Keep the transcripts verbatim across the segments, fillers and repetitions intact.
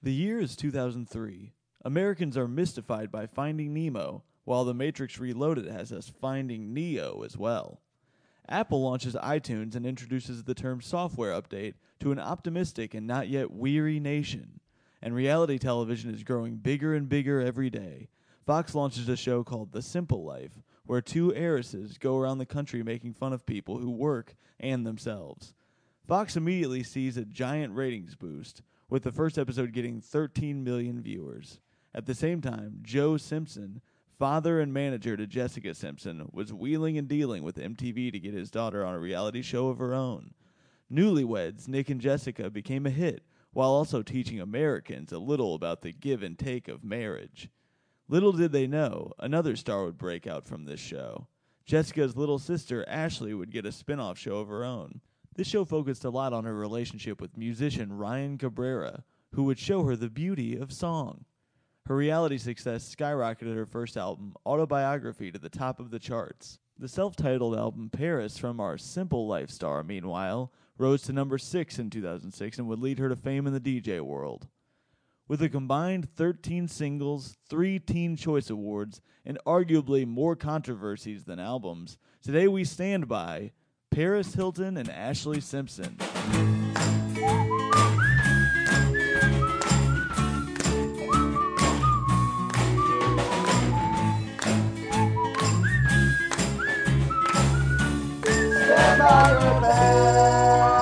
The year is two thousand three. Americans are mystified by Finding Nemo, while The Matrix Reloaded has us finding Neo as well. Apple launches iTunes and introduces the term software update to an optimistic and not yet weary nation. And reality television is growing bigger and bigger every day. Fox launches a show called The Simple Life, where two heiresses go around the country making fun of people who work and themselves. Fox immediately sees a giant ratings boost, with the first episode getting thirteen million viewers. At the same time, Joe Simpson, father and manager to Jessica Simpson, was wheeling and dealing with M T V to get his daughter on a reality show of her own. Newlyweds, Nick and Jessica, became a hit, while also teaching Americans a little about the give and take of marriage. Little did they know, another star would break out from this show. Jessica's little sister, Ashley, would get a spin-off show of her own. This show focused a lot on her relationship with musician Ryan Cabrera, who would show her the beauty of song. Her reality success skyrocketed her first album, Autobiography, to the top of the charts. The self-titled album Paris from our Simple Life star, meanwhile, rose to number six in two thousand six and would lead her to fame in the D J world. With a combined thirteen singles, three Teen Choice Awards, and arguably more controversies than albums, today we stand by Paris Hilton and Ashley Simpson. Stand by your bed.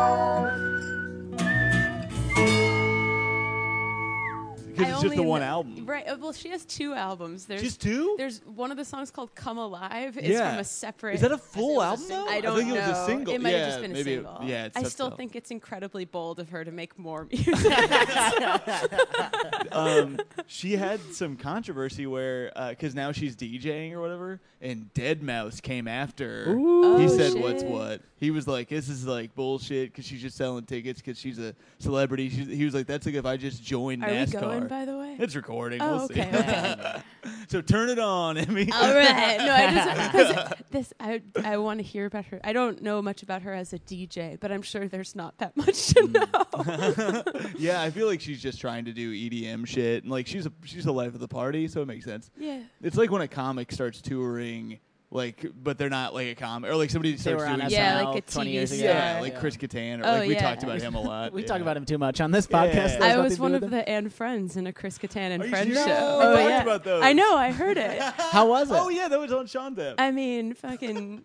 Because it's just the one album. Right. Well, she has two albums. There's, She's two? There's one of the songs called Come Alive. It's Yeah. from a separate... Is that a full album, though? I don't I think know. it was a single. It might yeah, have just been a maybe single. It, yeah, it's I tough still though. think it's incredibly bold of her to make more music. um, she had some controversy where, because uh, now she's DJing or whatever, and deadmau five came after. Ooh. He Oh, said, shit. "What's what?" He was like, "This is like bullshit because she's just selling tickets because she's a celebrity." She's, he was like, "That's like if I just joined Are NASCAR." we going, by the way? It's recording. Oh, we'll okay, see. okay. So turn it on, Emmy. All right. No, I just because this I I want to hear about her. I don't know much about her as a D J, but I'm sure there's not that much to know. Yeah, I feel like she's just trying to do E D M shit, and like she's a she's the life of the party, so it makes sense. Yeah. It's like when a comic starts touring, like, but they're not like a comic, or like somebody They starts were on doing S N Yeah, L like a twenty T V years ago. yeah, Yeah. like Yeah. Chris Kattan, or Oh, like we yeah. talked about him a lot. We yeah. talk about him too much on this Yeah. podcast. There's I nothing was to one do of with him. the Anne Friends in a Chris Kattan and Are you Friends serious? show. No, Oh, we talked yeah. about those. I know. I heard it. How was it? Oh yeah, that was on Sean Depp. I mean, fucking.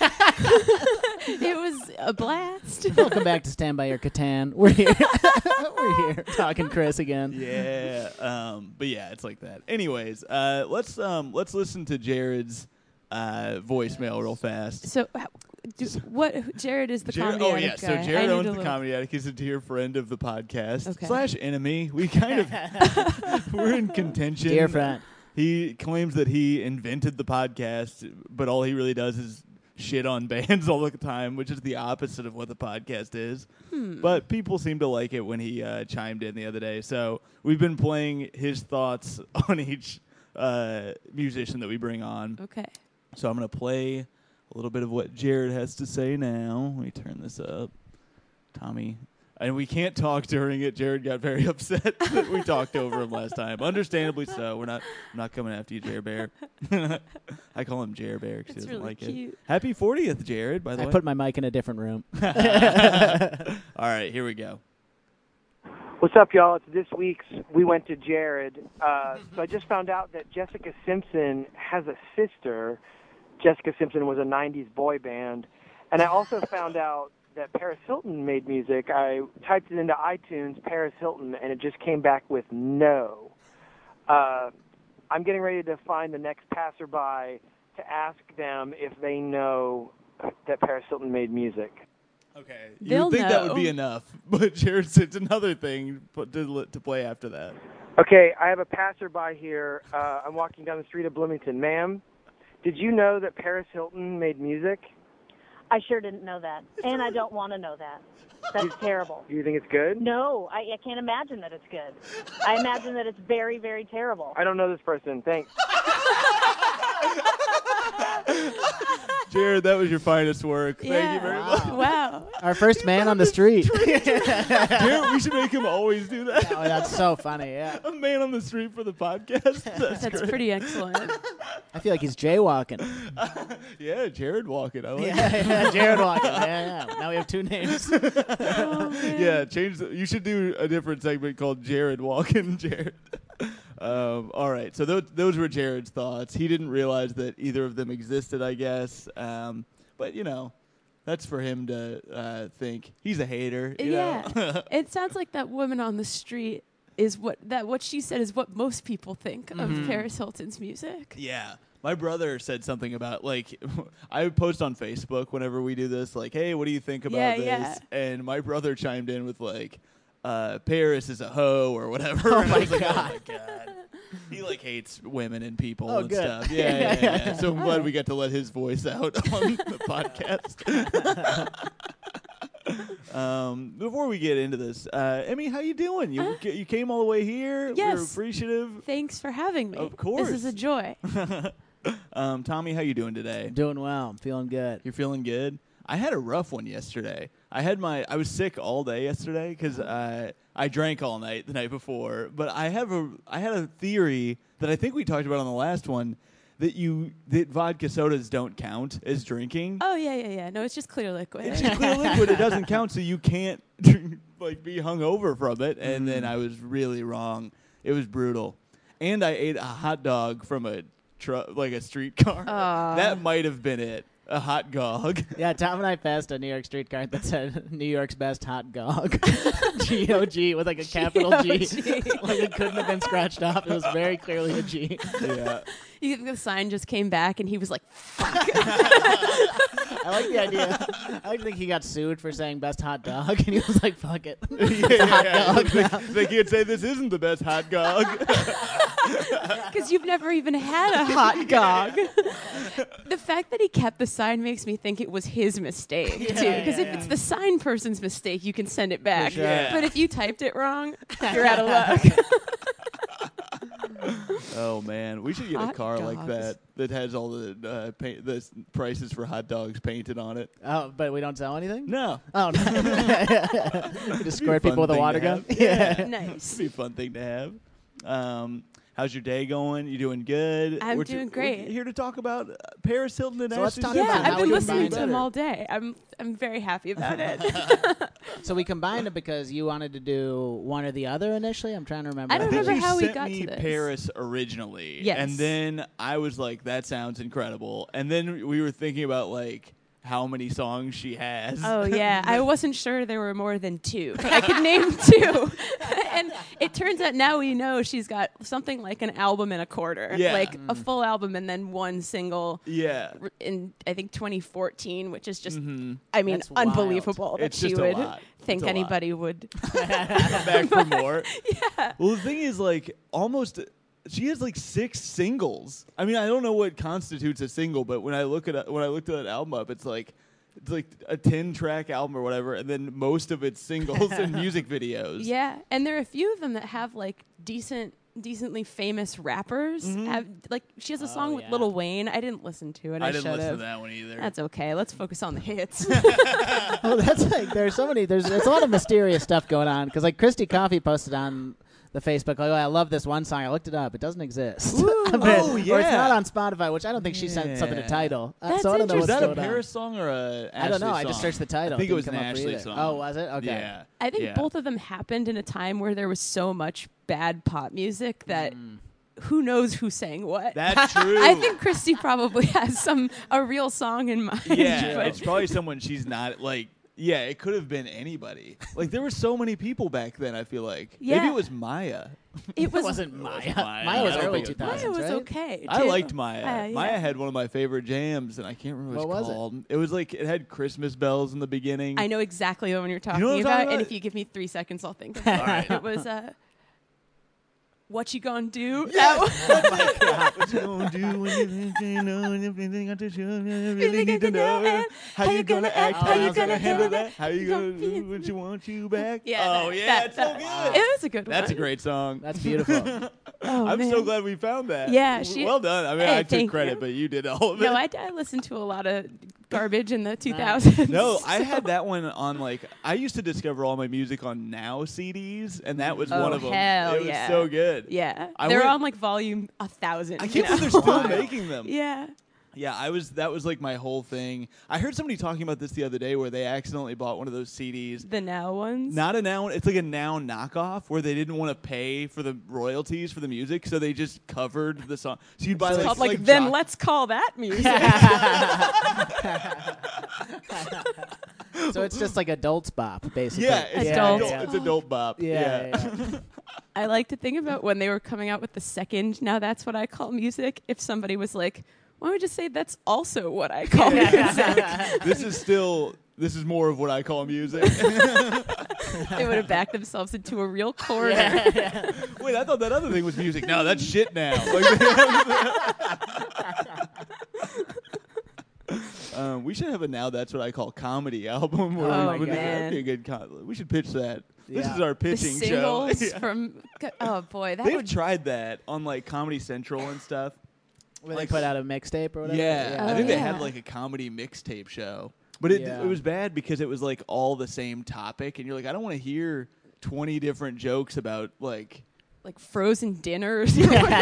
It was a blast. Welcome back to Stand By Your Catan. We're here. We're here talking Chris again. Yeah, um, but yeah, it's like that. Anyways, uh, let's um, let's listen to Jared's uh, voicemail real fast. So, how- do, what? Jared is the Jared, comedy oh yeah, addict so guy. I Jared need owns to the look. Comedy Attic. He's a dear friend of the podcast Okay. slash enemy. We kind of we're in contention. Dear friend. He claims that he invented the podcast, but all he really does is shit on bands all the time, which is the opposite of what the podcast is. Hmm. But people seem to like it when he uh, chimed in the other day. So we've been playing his thoughts on each uh, musician that we bring on. Okay. So I'm going to play a little bit of what Jared has to say now. Let me turn this up. Tommy. And we can't talk during it. Jared got very upset that we talked over him last time. Understandably so. We're not I'm not coming after you, Jared Bear. I call him Jared Bear because he It's doesn't really like cute. it. Happy fortieth, Jared, by the I way. put my mic in a different room. All right, here we go. What's up, y'all? It's this week's We Went to Jared. Uh, so I just found out that Jessica Simpson has a sister. Jessica Simpson was a nineties boy band. And I also found out that Paris Hilton made music. I typed it into iTunes, Paris Hilton, and it just came back with no. Uh, I'm getting ready to find the next passerby to ask them if they know that Paris Hilton made music. Okay. You They'll would think that would know. be enough, but Jared said another thing put to, to play after that. Okay, I have a passerby here. Uh, I'm walking down the street of Bloomington. Ma'am, did you know that Paris Hilton made music? I sure didn't know that, and I don't want to know that. That's terrible. Do you think it's good? No, I, I can't imagine that it's good. I imagine that it's very, very terrible. I don't know this person. Thanks. Jared, that was your finest work. Thank Yeah. you very Wow. much. Wow. Our first man on the street. Jared, we should make him always do that. Oh, that's so funny. Yeah, A man on the street for the podcast. That's, That's great. pretty excellent. I feel like he's jaywalking. Yeah, Jared walking. I like yeah, yeah, Jared walking. Yeah, yeah. Now we have two names. Oh, man. Yeah, change. The, you should do a different segment called Jared Walking Jared. um, all right, so those those were Jared's thoughts. He didn't realize that either of them existed, I guess. Um, but you know, that's for him to uh, think. He's a hater. You Yeah. know? It sounds like that woman on the street is what that what she said is what most people think Mhm. of Paris Hilton's music. Yeah. My brother said something about, like, I would post on Facebook whenever we do this, like, hey, what do you think about Yeah, this? yeah. And my brother chimed in with, like, uh, Paris is a hoe or whatever. Oh And I my was like, God. oh my God. He, like, hates women and people Oh, and good. stuff. Yeah, yeah, yeah, yeah. So I'm glad we got to let his voice out on the podcast. um, before we get into this, uh, Emmy, how you doing? You Uh, you came all the way here. We yes. We're appreciative. Thanks for having me. Of course. This is a joy. um, Tommy, how you doing today? I'm doing well. I'm feeling good. You're feeling good? I had a rough one yesterday. I had my I was sick all day yesterday because uh, I drank all night the night before. But I have a I had a theory that I think we talked about on the last one that you that vodka sodas don't count as drinking. Oh yeah, yeah, yeah. No, it's just clear liquid. It's just clear liquid. It doesn't count, so you can't drink, like be hungover from it. And then I was really wrong. It was brutal. And I ate a hot dog from a tru- like a streetcar. Aw. That might have been it. A hot dog. Yeah, Tom and I passed a New York street card that said New York's best hot dog. G O G with like a capital G. G O G. Like it couldn't have been scratched off. It was very clearly a G. Yeah. You think the sign just came back and he was like, I like the idea. I like to think he got sued for saying best hot dog, and he was like, "Fuck it." yeah, a hot yeah. dog They, now. they can't say this isn't the best hot dog. because you've never even had a hot dog. The fact that he kept the sign makes me think it was his mistake, Yeah, too. Because yeah, if yeah. it's the sign person's mistake, you can send it back. sure. Yeah. But if you typed it wrong, you're out of luck. Oh man, we should get a Hot car like dogs. that that has all the uh, paint, the s- prices for hot dogs painted on it. Oh, but we don't sell anything. No, Oh, no. You just Be a squirt fun people with a thing water to gun. have. Yeah. Nice. it'd be a fun thing to have. Um, how's your day going? You doing good? I'm We're ju- doing we're great. here to talk about uh, Paris Hilton and So let's Ashley talk Simpson. Yeah, about how I've been we listening combine to them better. all day. I'm I'm very happy about it. So we combined it because you wanted to do one or the other initially. I'm trying to remember. I don't I think remember you how we sent got me to this. Paris originally, Yes. and then I was like, "That sounds incredible." And then we were thinking about like how many songs she has. Oh yeah, I wasn't sure there were more than two. But I could name two, and it turns out now we know she's got something like an album and a quarter, Yeah. like a full album and then one single yeah. r- in I think twenty fourteen, which is just Mhm. I mean That's wild. unbelievable that It's she just a would lot. think It's a lot. anybody would. Come back for more. Yeah. Well, the thing is, like, almost she has like six singles. I mean, I don't know what constitutes a single, but when I look at when I looked at that album up, it's like it's like a ten track album or whatever, and then most of it's singles and music videos. Yeah, and there are a few of them that have like decent. Decently famous rappers. Mhm. Have, like she has a song Oh, with yeah. Lil Wayne. I didn't listen to it. I, I didn't should listen have. to that one either. That's okay. Let's focus on the hits. Well, that's like there's so many. There's it's a lot of mysterious stuff going on because like Christy Coffee posted on the Facebook like, oh, I love this one song. I looked it up. It doesn't exist. But- Oh, Or it's yeah. not on Spotify, which I don't think she sent something to Yeah. title. Uh, That's so I don't know Was what's that a going on. Paris song or a Ashley I don't know. I just song? searched the title. I think it Didn't was an come up for Ashley either. song. Oh, was it? Okay. Yeah. I think Yeah. both of them happened in a time where there was so much bad pop music that Mm. who knows who sang what. That's true. I think Christy probably has some a real song in mind. Yeah, but it's probably someone she's not like. Yeah, it could have been anybody. Like there were so many people back then. I feel like maybe Yeah. it was Maya. it was wasn't Maya. Maya. Maya was I don't early think it two was Maya thousands, was right? okay. I too. liked Maya. Uh, yeah. Maya had one of my favorite jams, and I can't remember what, What it was was it? called. It? was like it had Christmas bells in the beginning. I know exactly what you're talking know what I'm about, talking and about? if you give me three seconds, I'll think of it. All right. It was uh, "What You Gonna Do?" Yes! That Oh my God. What you gonna do when you think know and everything got to show? You really think need I to can know know it? how you gonna act, How how you you gonna gonna handle handle that, it? how you You gonna gonna be- do when she wants you back. Yeah, Oh that- yeah, that- it's so that- good. It was a good That's a one. great song. That's beautiful. Oh, I'm man. so glad we found that. Yeah, W- she- well done. I mean, Hey, I took thank credit, you. but you did all of it. No, I, I listened to a lot of garbage in the two thousands. No, I had that one on like I used to discover all my music on Now C Ds, and that was Oh, one of them. hell it was yeah. so good. Yeah, I they're went- on like volume a thousand. I you can't believe know? they're still Wow. making them. Yeah. Yeah, I was. That was like my whole thing. I heard somebody talking about this the other day, where they accidentally bought one of those C Ds. The Now ones. Not a Now. It's like a Now knockoff, where they didn't want to pay for the royalties for the music, so they just covered the song. So you'd buy It's like, called like, like then jock- let's call that music. So it's just like adults bop, basically. Yeah, it's Adult. adult. Yeah, It's adult bop. yeah. Yeah. yeah. I like to think about when they were coming out with the second Now That's What I Call Music. If somebody was like, why don't we just say that's also what I call music? This is still. This is more of what I call music. They would have backed themselves into a real corner. Wait, I thought that other thing was music. No, that's shit now. Like, um, we should have a Now That's What I Call Comedy album. Where Oh, we would- man. that'd be a good con- we should pitch that. This Yeah. is our The pitching show. singles Yeah. from oh boy, that They've would tried that on like Comedy Central and stuff. Where Like- they put out a mixtape or whatever. Yeah, I Oh, think they yeah. had like a comedy mixtape show, but it Yeah. it was bad because it was like all the same topic, and you're like, I don't want to hear twenty different jokes about like like frozen dinners.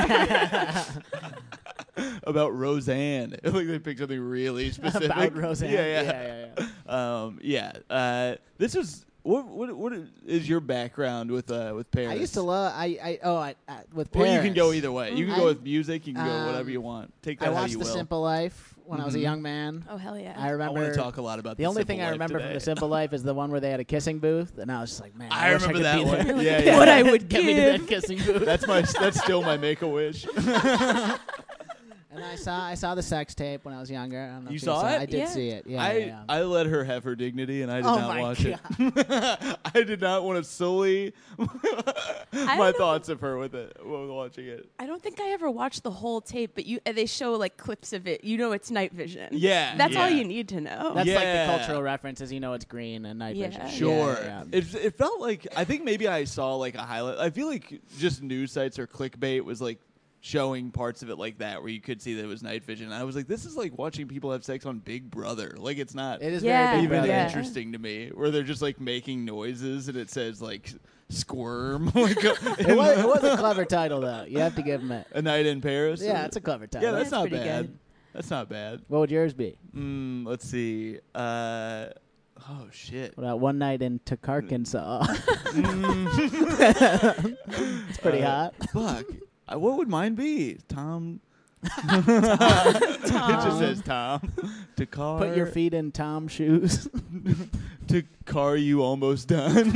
about Roseanne. Like they picked something really specific About Roseanne. Yeah, yeah, yeah, yeah, yeah. Um, yeah. Uh, this is what what what is your background with uh with Paris? I used to love. I, I oh I, I with Or Paris. you can go either way. You can I- go with music. You can go um, whatever you want. Take that I how watched you The will. Simple Life when I was a Mhm. young man. Oh hell yeah! I I remember. want to talk a lot about the The only Simple thing I Life remember today. from The Simple Life is the one where they had a kissing booth, and I was just like, man, I wish remember I could that be one. there. Yeah, yeah. What I would Get me to that give. kissing booth. That's my that's still my make a wish. And I saw I saw the sex tape when I was younger. I don't know You if saw it? I did Yeah. see it. Yeah, I yeah, yeah. I let her have her dignity, and I did Oh not my watch it. I did not want to sully my don't know. thoughts of her with it while watching it. I don't think I ever watched the whole tape, but you uh, they show like clips of it. You know it's night vision. Yeah, That's all yeah. you need to know. That's like Yeah. the cultural references. You know, it's green and night Yeah. vision. Sure. Yeah, yeah. It, it felt like I think maybe I saw like a highlight. I feel like just news sites or clickbait was like showing parts of it like that where you could see that it was night vision. And I was like, this is like watching people have sex on Big Brother. Like it's not It is Yeah. very Big even Brother. Yeah. interesting to me where they're just like making noises and it says like squirm like a, It was, it was a clever title though. You have to give them it. a night in Paris. Yeah, it's a clever title. yeah, that's That's not pretty bad. good. That's not bad. What would yours be? Mm, let's see. Uh, oh shit. What about One Night in Takarkansaw? Mm. It's pretty Uh, hot. Fuck. Uh, what would mine be? Tom. It just says Tom. To car. Put your feet in Tom shoes. To car you almost done.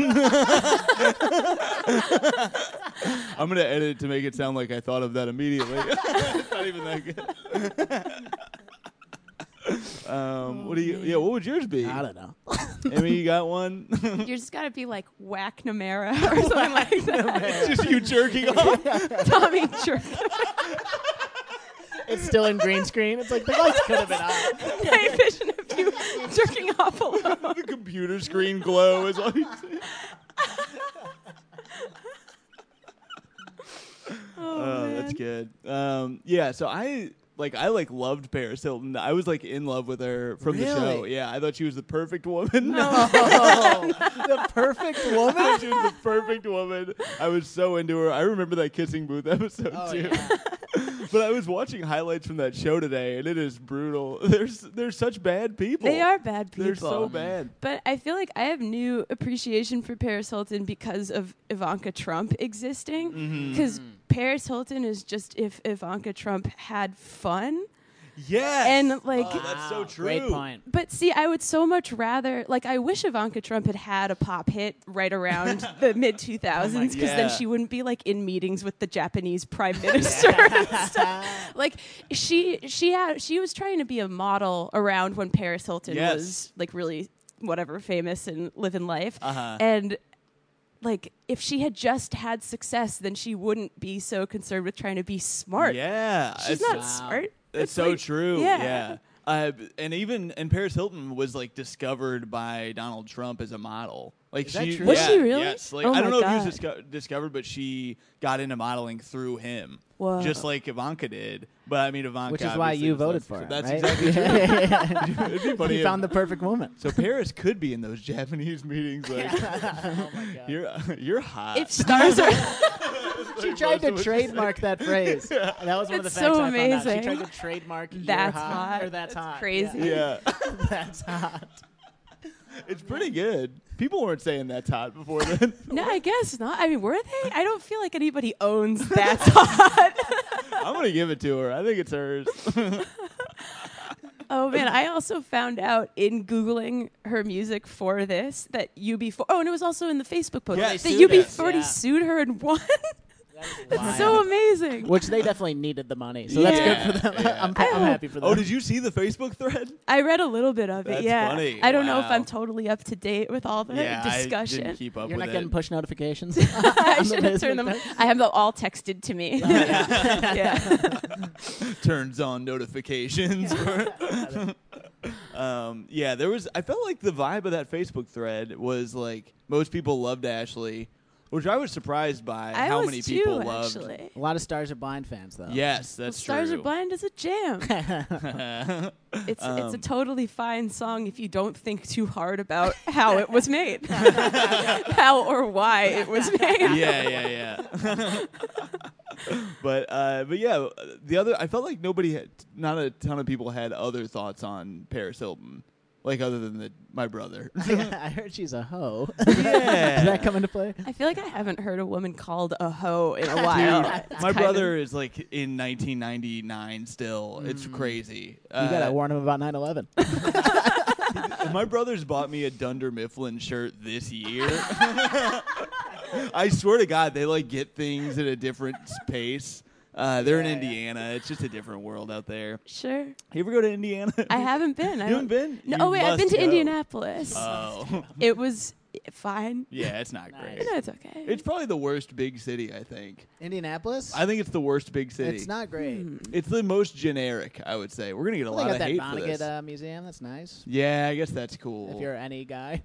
I'm gonna edit it to make it sound like I thought of that immediately. It's not even that good. um, what do you? Yeah, what would yours be? I don't know. Amy, you got one? You just gotta be like Whack Namara or something like that. Just you jerking off. Tommy jerk. It's still in green screen. It's like the lights could have been on. Night vision of you jerking off alone. The computer screen glow is all you see. Oh, Oh, that's man. good. Um, yeah, so I like I like loved Paris Hilton. I was like in love with her from the show. Really? Yeah, I thought she was the perfect woman. Oh, the perfect I woman. thought she was the perfect woman. I was so into her. I remember that kissing booth episode Oh, too. yeah. But I was watching highlights from that show today, and it is brutal. There's they're such bad people. They are bad people. They're so bad. But I feel like I have new appreciation for Paris Hilton because of Ivanka Trump existing. Mm-hmm. Because Paris Hilton is just if Ivanka Trump had fun. Yes. And, like- oh, that's so Wow, true. Great point. But see, I would so much rather, like, I wish Ivanka Trump had had a pop hit right around the mid two thousands, because Yeah. then she wouldn't be like in meetings with the Japanese prime minister and stuff. Like, she she had she was trying to be a model around when Paris Hilton Yes. was like really whatever famous and living life, Uh-huh. and. Like, if she had just had success, then she wouldn't be so concerned with trying to be smart. Yeah. She's it's- not Wow. smart. It's It's so like- true. yeah. Yeah. Uh, b- and even and Paris Hilton was like discovered by Donald Trump as a model. Like Is that she true? Was yeah, she really? Yes. Like Oh I don't my know if he God. was disco- discovered, but she got into modeling through him. Whoa. Just like Ivanka did. But I mean Ivanka Which is why obviously you was voted less- for her. That's right? exactly true. It'd be funny You if- found the perfect woman. So Paris could be in those Japanese meetings like Oh my God. you're you're hot. If stars are She Like tried most to of what she trademark that phrase. That was one of the It's facts so I found out. She amazing. tried to trademark you're That's hot, hot. or that's, That's hot. crazy. Yeah. Yeah. That's hot. It's pretty good. People weren't saying that's hot before then. No, I guess not. I mean, were they? I don't feel like anybody owns That's Hot. I'm gonna give it to her. I think it's hers. Oh man, I also found out in Googling her music for this that U B forty. Oh, and it was also in the Facebook post Yes. that They U B sued us, forty yeah. sued her and won. That's Wild. so amazing. Which they definitely needed the money, so that's Yeah, good for them. yeah. I'm, I I'm hope- happy for them. Oh, did you see the Facebook thread? I read a little bit of it. That's Yeah, funny. I don't know if Wow. I'm totally up to date with all the yeah, I discussion. didn't keep up You're with not it. getting push notifications. I on the should have turned them. Facebook page? I have them all texted to me. yeah. Turns on notifications. for- um, yeah, there was. I felt like the vibe of that Facebook thread was like most people loved Ashley, which I was surprised by I how was many too, people loved. actually. A lot of Stars Are Blind fans, though. Yes, Well, that's Stars true. Are Blind is a jam. It's it's a Um, totally fine song if you don't think too hard about how it was made, how or why it was made. yeah, yeah, yeah. but uh, but yeah, the other I felt like nobody had, not a ton of people had other thoughts on Paris Hilton, like other than the, my brother. I heard she's a hoe. Yeah. Does that come into play? I feel like I haven't heard a woman called a hoe in a while. It's My kind brother of- is like in nineteen ninety-nine still. It's crazy. You gotta Uh, warn him about nine eleven. my brother's bought me a Dunder Mifflin shirt this year. I swear to God, they like get things at a different pace. Uh, they're in Yeah, yeah. Indiana. It's just a different world out there. Sure. You ever go to Indiana? I haven't been. I You haven't don't- been? No, You oh wait, I've been must to go. Indianapolis. Oh. It was fine. Yeah, it's not Nice. great. No, it's okay. It's probably the worst big city, I think. Indianapolis? I think it's the worst big city. It's not great. Hmm. It's the most generic, I would say. We're going to get a Well, they lot got of that hate for this. Vonnegut uh, museum. That's nice. Yeah, I guess that's cool. If you're any guy.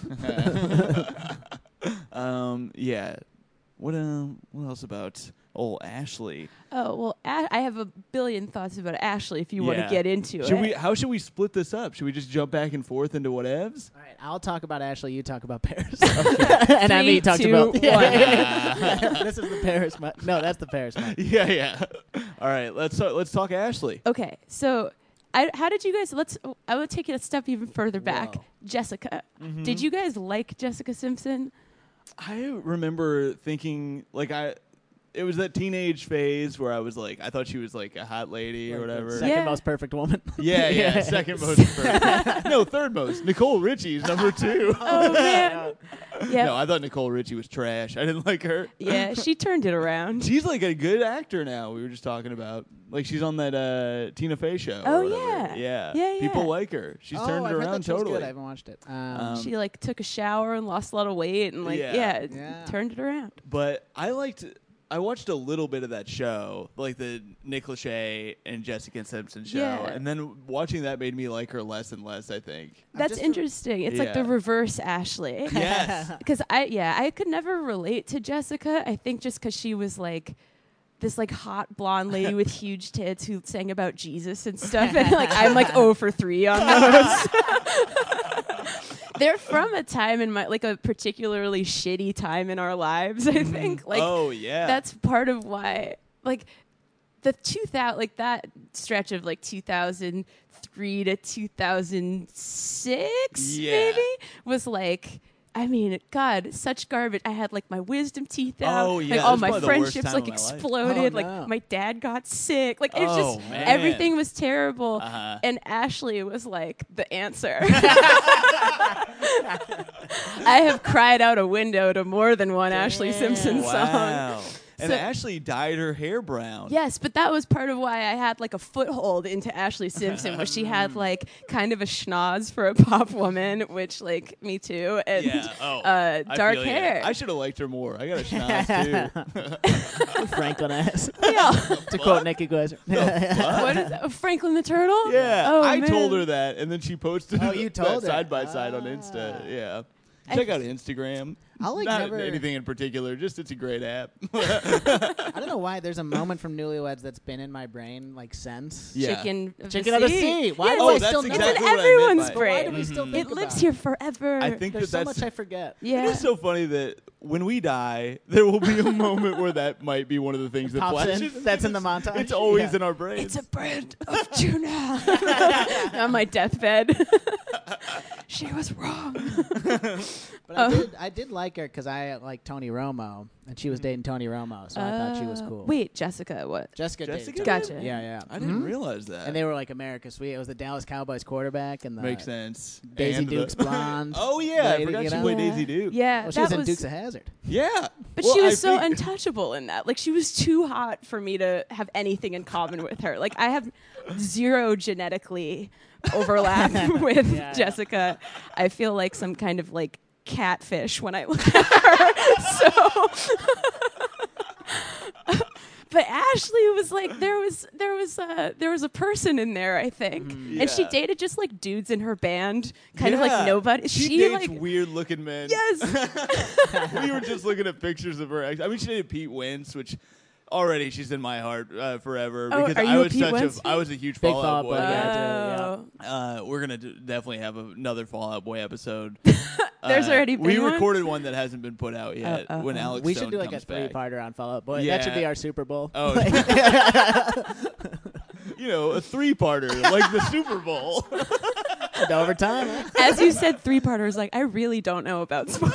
um, yeah. What um, what else about old Ashley? Oh well, A- I have a billion thoughts about Ashley. If you want Yeah. to get into Should it, we? How should we split this up? Should we just jump back and forth into whatevs? All right, I'll talk about Ashley. You talk about Paris. and Three, Emmy talks two, about. one. This is the Paris month. No, that's the Paris month. Yeah, yeah. All right, let's uh, let's talk Ashley. Okay, so I, how did you guys? Let's. I will take it a step even further back. Whoa. Jessica, Mm-hmm. did you guys like Jessica Simpson? I remember thinking like I. It was that teenage phase where I was like, I thought she was like a hot lady or Like the whatever. Second Yeah. most perfect woman. Yeah, yeah, second most. perfect. No, third most. Nicole Richie's number two. Oh man, yeah, No, I thought Nicole Richie was trash. I didn't like her. yeah. She turned it around. She's like a good actor now. We were just talking about like she's on that uh, Tina Fey show. Oh, or whatever. yeah. yeah, Yeah, People yeah. like her. She's oh, turned I've it heard around that show's totally. Good. I haven't watched it. Um, Um, She like took a shower and lost a lot of weight and like Yeah. yeah, Yeah. turned it around. But I liked. I watched a little bit of that show, like the Nick Lachey and Jessica Simpson show, Yeah. and then watching that made me like her less and less. I think. I'm That's just- interesting. It's like the Yeah. reverse Ashley. Yes. Because I yeah I could never relate to Jessica. I think just because she was like this like hot blonde lady with huge tits who sang about Jesus and stuff, and like I'm like oh for three on those. They're from a time in my like a particularly shitty time in our lives. I think like oh yeah. that's part of why like the two thousand like that stretch of like two thousand three to two thousand six Yeah. maybe was like I mean, God, such garbage. I had like my wisdom teeth out. Oh, yeah, like that all was my probably the worst friendships time like of my life. exploded. Oh, like no. my dad got sick. Like it's Oh, just man. everything was terrible. Uh-huh. And Ashley was like the answer. I have cried out a window to more than one Ashley Simpson song. Wow. And So- Ashley dyed her hair brown. Yes, but that was part of why I had like a foothold into Ashley Simpson, where she had like kind of a schnoz for a pop woman, which like me too, and Yeah. Oh. uh, I dark feel ya. hair. I should have liked her more. I got a schnoz too. Franklin ass. Yeah. to quote Nikki Glaser. What is that? Franklin the Turtle? Yeah, Oh, I man. told her that, and then she posted Oh, you that told her? side by side on Insta. Ah. Yeah, Check out Instagram. I'll, like, Not never- anything in particular. Just it's a great app. I don't know why there's a moment from Newlyweds that's been in my brain like since. Yeah. Chicken of Chicken the of the sea. sea. Why Yeah, do Oh, I it's, that's still know it's exactly in what I meant everyone's by- But why brain. do we still Mhm. think It lives about here forever. I think There's that so that's much I forget. yeah. It is so funny that when we die, there will be a moment where that might be one of the things that Pops in. flashes. That's in the montage. It's always Yeah. in our brains. It's a brand of tuna. On my deathbed. She was wrong. But I Oh. did, I did like her because I like Tony Romo, and she was Mm-hmm. dating Tony Romo, so I thought she was Uh, cool. Wait, Jessica, what? Jessica, Jessica dated Gotcha. Tony. Yeah, yeah. I didn't Mhm. realize that. And they were like America's Sweet. It was the Dallas Cowboys quarterback and the Makes sense. Daisy And the- Dukes blonde. Oh yeah, I lady, forgot you she know? played Yeah. Daisy Duke. Yeah, Well, she that was in was. Dukes of Hazzard. Yeah. But Well, she was I so think- untouchable in that. Like, she was too hot for me to have anything in common with her. Like, I have zero genetically overlap with Yeah, yeah. Jessica. I feel like some kind of like catfish when I look at her. So. But Ashley was like, there was there was uh, there was a person in there, I think, and she Yeah. dated just like dudes in her band, kind of like Yeah. nobody. She, She, dates like weird looking men. yes, We were just looking at pictures of her ex. I mean, she dated Pete Wentz, which already she's in my heart uh, forever Oh, because are I you a was Pete such Wentz a fan? I was a huge Big Fall Fall Out Out Boy. Boy, guy. yeah. Oh. Uh, we're gonna do, definitely have another Fall Out Boy episode. There's Uh, already we been one? recorded one that hasn't been put out yet. uh, when uh. Alex We Stone should do like a comes back. three-parter on Fall Out Boy. Yeah. That should be our Super Bowl. Oh, you know, a three-parter like the Super Bowl. And overtime. Huh? As you said, three parters. Like, I really don't know about sports.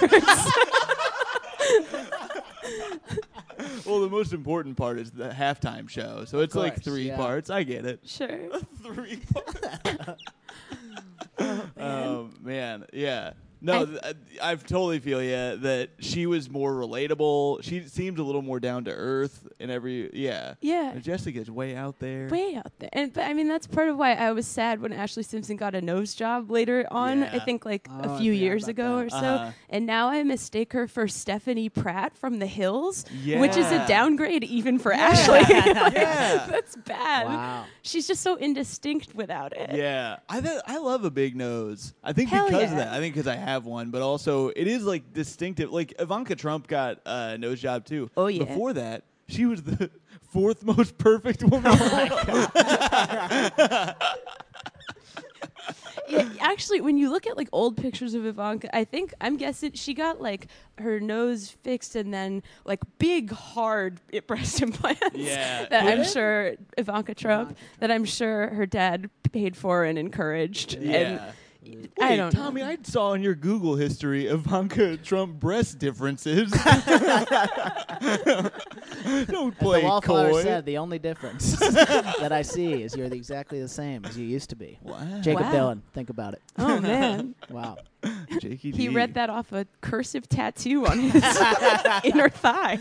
Well, the most important part is the halftime show, so it's like course, three yeah. parts. I get it. Sure. Three parts. Oh, man. Oh man, yeah. No, I- th- I, I totally feel yeah that she was more relatable. She seemed a little more down to earth in every yeah. Yeah. And Jessica's way out there. Way out there. And but I mean that's part of why I was sad when Ashley Simpson got a nose job later on, I Yeah. think like Oh, I a few forgot years about ago that. or so. Uh-huh. And now I mistake her for Stephanie Pratt from The Hills, which is a Yeah. downgrade even for Ashley. Yeah. That's bad. Wow. She's just so indistinct without it. Yeah, I th- I love a big nose. I think Hell because yeah. of that. I think because I have one, but also it is like distinctive. Like Ivanka Trump got a uh, nose job too. Oh, yeah. Before that, she was the fourth most perfect woman. Yeah, actually, when you look at like old pictures of Ivanka, I think I'm guessing she got like her nose fixed and then like big hard i- breast implants. Yeah. that I'm Did? sure Ivanka Trump, Ivanka that I'm sure her dad paid for and encoured. Yeah. And Wait, I don't know. Tommy, I saw in your Google history Ivanka Trump breast differences. Don't As play the Wallflower coy. said, the only difference that I see is you're the, exactly the same as you used to be. Wow. Jacob Wow. Dylan, think about it. oh man, Wow. Jakey he D. read that off a cursive tattoo on his inner thigh.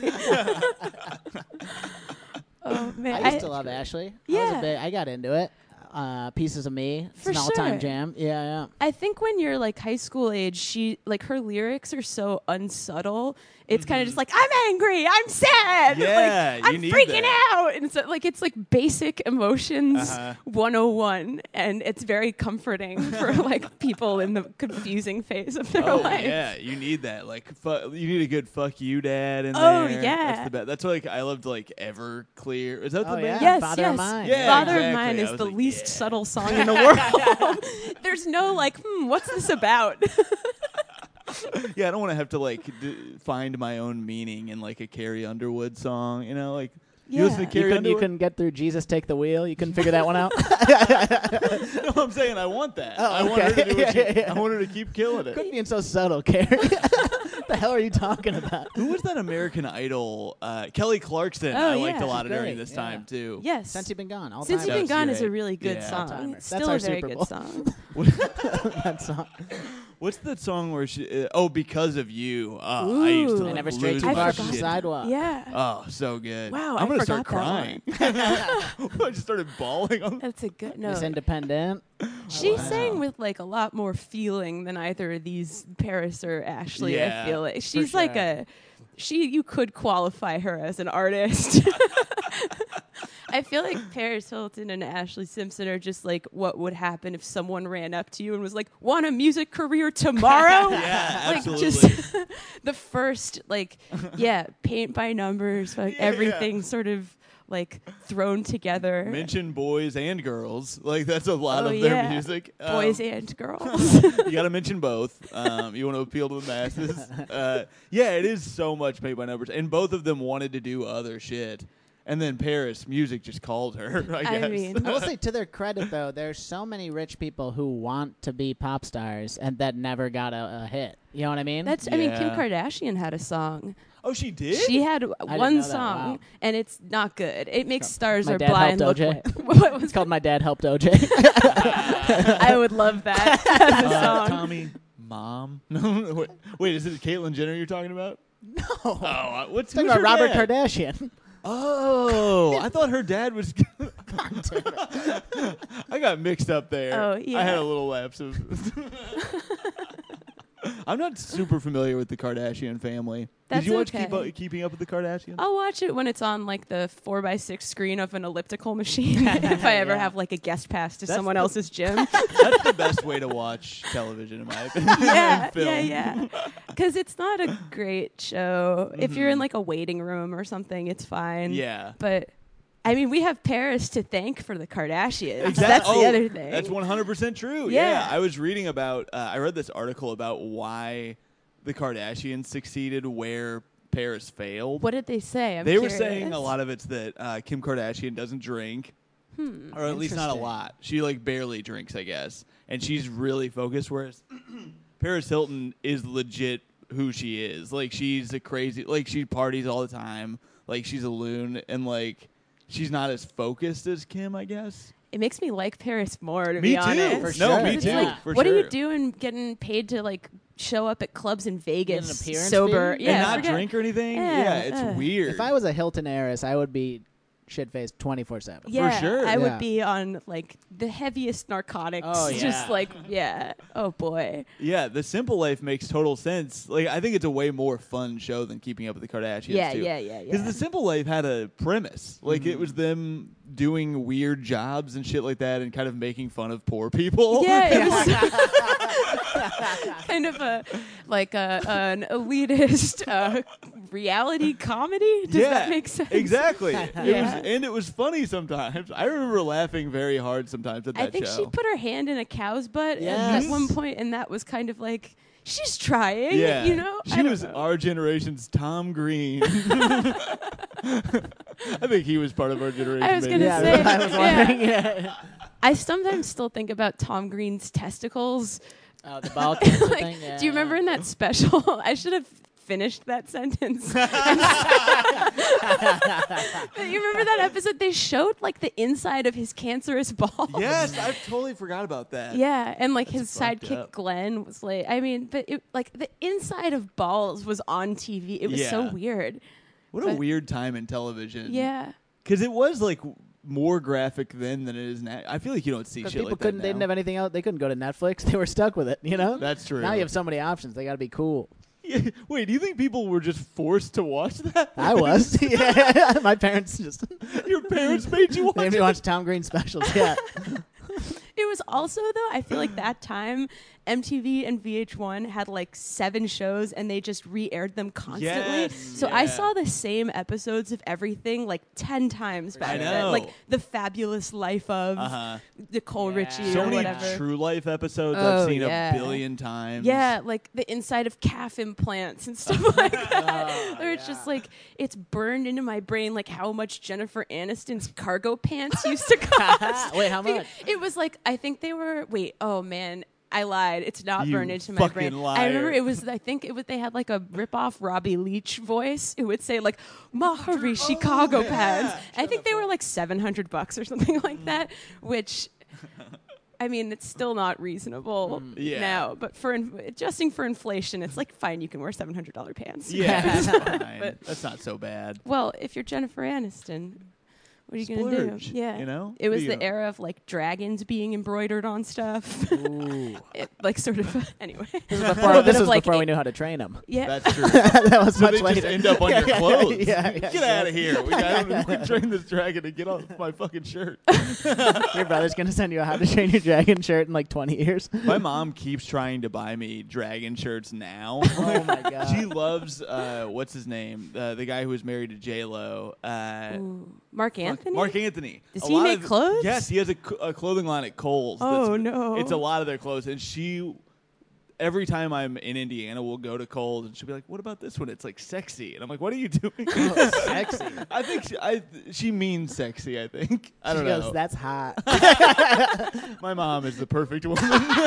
Oh man, I used to love Ashley. I, was Yeah. a big, I got into it. Uh, Pieces of Me. It's For an all-time sure. jam. Yeah, yeah. I think when you're like high school age, she like her lyrics are so unsubtle. It's kind of just like I'm angry, I'm sad, Yeah, like, you I'm need freaking that. out, and so like it's like basic emotions Uh-huh. one oh one, and it's very comforting for like people in the confusing phase of their Oh life. yeah, you need that. Like, fu- you need a good "fuck you, dad" in Oh, there. yeah. that's the best. That's why, like I loved like Everclear. Is that Oh, the yeah. band? Yes, Father yes. of Mine. Yeah, Father exactly. of Mine I is was the like, least yeah. subtle song in the world. There's no like, hmm, what's this about? Yeah, I don't want to have to like d- find my own meaning in like a Carrie Underwood song. You know, like you listen to Yeah. Carrie You couldn't, you Underwood. couldn't get through Jesus Take the Wheel? You couldn't figure that one out? No, I'm saying I want that. Oh, I want her okay. to do what she, Yeah, yeah. I want her to keep killing it. Quit being so subtle, Carrie. What the hell are you talking about? Who was that American Idol? Uh, Kelly Clarkson. Oh, I liked yeah. a lot of Great, during this yeah. time too. Yes. Since You've Been Gone. All Since time. You've Been That was Gone is a great. really good Yeah. song. All-timer. It's That's Still our a very Super good Bowl. song. that song. What's that song where she? Uh, oh, Because of You. Oh, I used to Ooh. like, I never strayed lose too I my far forgot from the shit. sidewalk. Yeah. Oh, so good. Wow, I'm I gonna start forgot crying. that I just started bawling. On That's a good no. Miss Independent. She Wow. sang with like a lot more feeling than either of these Paris or Ashley. Yeah, I feel like she's like sure. a she. You could qualify her as an artist. I feel like Paris Hilton and Ashley Simpson are just like what would happen if someone ran up to you and was like, "Want a music career tomorrow?" Yeah, like absolutely. just the first, like, yeah, paint by numbers, like Yeah, everything yeah. sort of like thrown together. Mention boys and girls. Like that's a lot Oh, of their yeah. music. Boys Um, and girls. you got to mention both. Um, you want to appeal to the masses. Uh, yeah, it is so much paint by numbers, and both of them wanted to do other shit, and then Paris Music just called her. I guess. I mean, I will say, to their credit, though, there's so many rich people who want to be pop stars and that never got a, a hit. You know what I mean? that's. I mean, Kim Yeah. Kardashian had a song. oh, she did. She had know one that. song, Wow. and it's not good. It makes Stars My Are Dad Blind look. Helped O J. Like, what was It's called My Dad Helped O J. I would love that as a Uh, song. Tommy, mom. No, wait, wait, is it Caitlyn Jenner you're talking about? No. Oh, uh, what's Talking who's about her Robert dad? Kardashian. Oh, I thought her dad was. I got mixed up there. Oh, I had yeah. a little lapse of. I'm not super familiar with the Kardashian family. That's Did you watch okay. keep up, Keeping Up with the Kardashians? I'll watch it when it's on like the four by six screen of an elliptical machine. If I ever Yeah. have like a guest pass to That's someone the- else's gym. That's the best way to watch television, in my opinion. yeah, Film. yeah, yeah. Because it's not a great show. If you're in Mhm. like a waiting room or something, it's fine. Yeah. But I mean, we have Paris to thank for the Kardashians. Exactly. That's the Oh, other thing. That's one hundred percent true. Yeah. Yeah. I was reading about, uh, I read this article about why the Kardashians succeeded where Paris failed. What did they say? I'm they were curious. saying a lot of it's that uh, Kim Kardashian doesn't drink, Hmm. or at least not a Interesting. lot. She like barely drinks, I guess, and she's really focused. Whereas Paris Hilton is legit who she is. Like she's a crazy, like she parties all the time. Like she's a loon, and like she's not as focused as Kim, I guess. It makes me like Paris more, to Me be too. honest. For no, sure. me It's too. Yeah. For what sure. are you doing getting paid to like show up at clubs in Vegas appearance sober? fee? Yeah, and not forget- drink or anything? Yeah, Yeah, it's uh. weird. If I was a Hilton heiress, I would be shit-faced twenty-four seven. Yeah, sure. I Yeah. would be on like the heaviest narcotics. Oh, Just yeah. like, yeah. Oh boy. Yeah, The Simple Life makes total sense. Like, I think it's a way more fun show than Keeping Up with the Kardashians. Yeah, too. yeah, yeah, Because yeah. The Simple Life had a premise. Like, it was them doing weird jobs and shit like that, and kind of making fun of poor people. Yeah, it was kind of a like a an elitist uh, reality comedy. Does Yeah, that make sense? Exactly. It Yeah. was, and it was funny sometimes. I remember laughing very hard sometimes at that I think show. she put her hand in a cow's butt Yes. at one point, and that was kind of like she's trying. yeah, you know. I she don't was know. our generation's Tom Green. I think he was part of our generation. I was maybe. gonna Yeah, say, I was yeah. wondering. Yeah. I sometimes still think about Tom Green's testicles. Oh, the ball cancer Like, thing. Yeah. do you remember in that special? I should have finished that sentence. you remember that episode? They showed like the inside of his cancerous balls. Yes, I totally forgot about that. Yeah, and like his That's fucked sidekick up. Glenn was like, I mean, but it, like the inside of balls was on T V. It was so Yeah. weird. What a But- weird time in television. Yeah. Because it was like w- more graphic then than it is now. I feel like you don't see Because shit people like couldn't. that They now. didn't have anything else. They couldn't go to Netflix. They were stuck with it. You know. That's true. Now you have so many options. They got to be cool. Yeah, wait, do you think people were just forced to watch that? I was. Yeah. My parents just Your parents made you watch made me it? watch Tom Green specials. Yeah. It was also though, I feel like that time M T V and V H one had like seven shows and they just re-aired them constantly. Yes, so I yeah. saw the same episodes of everything like ten times back I then. know. Like The Fabulous Life of Uh-huh. Nicole Yeah. Richie So or many whatever. True Life episodes Oh, I've seen yeah. a billion times. Yeah, like the inside of calf implants and stuff like that. Oh, Where it's yeah. just like it's burned into my brain like how much Jennifer Aniston's cargo pants used to cost. Wait, how Be- much? It was like I think they were. Wait, oh man, I lied. It's not You burned into my fucking brain. liar. I remember it was. I think it was. They had like a rip-off Robbie Leach voice who would say like Maharishi cargo pants. I think they were like seven hundred bucks or something like that, which. I mean, it's still not reasonable Yeah. now, but for in- adjusting for inflation, it's like fine. You can wear seven hundred dollar pants. Yeah, that's fine. But- That's not so bad. Well, if you're Jennifer Aniston, What are you gonna Splurge, do? Yeah, you know? It What was are the you- era of like dragons being embroidered on stuff. Ooh. It, like sort of. Anyway. This was A before, little this bit was of, like, before we a- knew how to train them. Yeah. That's true. That was So much they later. just end up on your clothes. yeah, yeah, Get out of here. We, I don't, who can train this dragon to get off my fucking shirt? Your brother's gonna send you a How to Train Your Dragon shirt in like twenty years. My mom keeps trying to buy me dragon shirts now. Oh my god. She loves, uh, what's his name? Uh, the guy who was married to J-Lo. Uh, Ooh. Mark Anthony. Mark Anthony. Does A he lot make of- clothes? Yes, he has a, c- a clothing line at Kohl's. Oh, that's- no. It's a lot of their clothes. And she, every time I'm in Indiana, we'll go to Kohl's and she'll be like, what about this one? It's like sexy. And I'm like, what are you doing? Oh, sexy. I think she, I, she means sexy, I think. I don't she know. goes, that's hot. My mom is the perfect woman.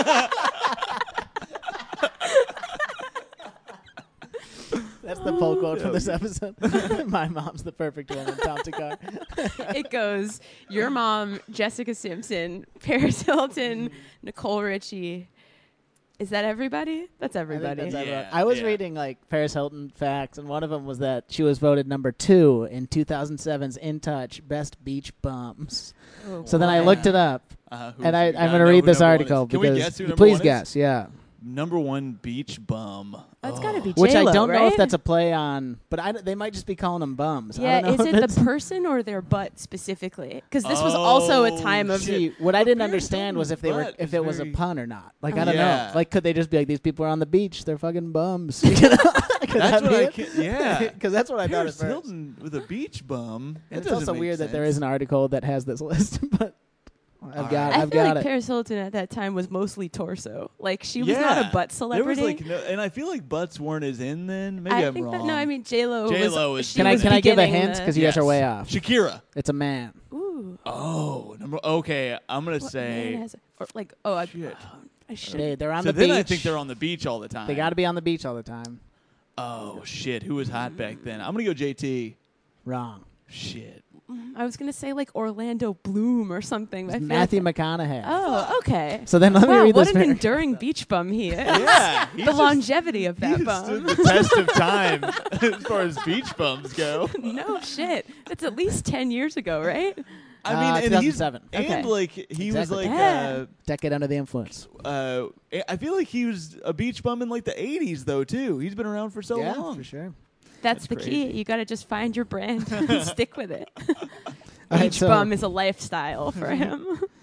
That's the poll quote from this episode. My mom's the perfect woman, Tom Takar. It goes your mom, Jessica Simpson, Paris Hilton, Nicole Richie. Is that everybody? That's I, everybody. think that's Yeah, everyone. I was yeah. reading like Paris Hilton facts, and one of them was that she was voted number two in two thousand seven's In Touch Best Beach Bums. Oh, So then I boy. looked it up, Uh, who- and I, you I'm gotta going to know read who this number one article is. Can because we guess who number please one is? guess, yeah. Number one beach bum. That's Oh. gotta be Which I J-Lo, don't know right? if that's a play on, but I, they might just be calling them bums. I Yeah, don't know is if it it's- the person or their butt specifically? Because this was also a Oh, time of. See, what I didn't Paris understand was if they were Hilton's if butt it is was a very- pun or not. Like I don't Yeah. know. Like could they just be like these people are on the beach? They're fucking bums. You know? Could That's that what be I it? can, yeah. Because that's what I thought at Paris first. Hilton with a beach bum. That And it's doesn't also make weird that there sense. is an article that has this list, but I've All got right. I I've feel got like it. Paris Hilton at that time was mostly torso. Like she was Yeah. not a butt There was celebrity. like no, and I feel like butts weren't as in then. Maybe I am think wrong. that no, I mean J Lo. J-Lo was, is she Can I was can I give a beginning hint? the- Because you guys are Yes. way off. Shakira. It's a man. Ooh, Oh, number. Okay, I'm gonna what say. man has a- or like oh I, Shit. I should. They they're on So the then beach. I think they're on the beach all the time. They got to be on the beach all the time. Oh shit! Who was hot back then? I'm gonna go J T. Wrong. Shit. I was gonna say like Orlando Bloom or something. but I It's feel Matthew like, McConaughey. Oh, okay. So then let me Wow, read what this. an very- enduring beach bum he is. Yeah. he's the just- longevity of that He bum. stood the test of time as far as beach bums go. No shit. That's at least ten years ago, right? I Uh, mean, and he's two thousand seven. and Okay. like he was Exactly. like Yeah. Decade under the influence. uh, uh, I feel like he was a beach bum in like the eighties though too. He's been around for so yeah, long. for sure. That's, That's the key. crazy. You got to just find your brand and stick with it. All right, Beach so- bum is a lifestyle for him.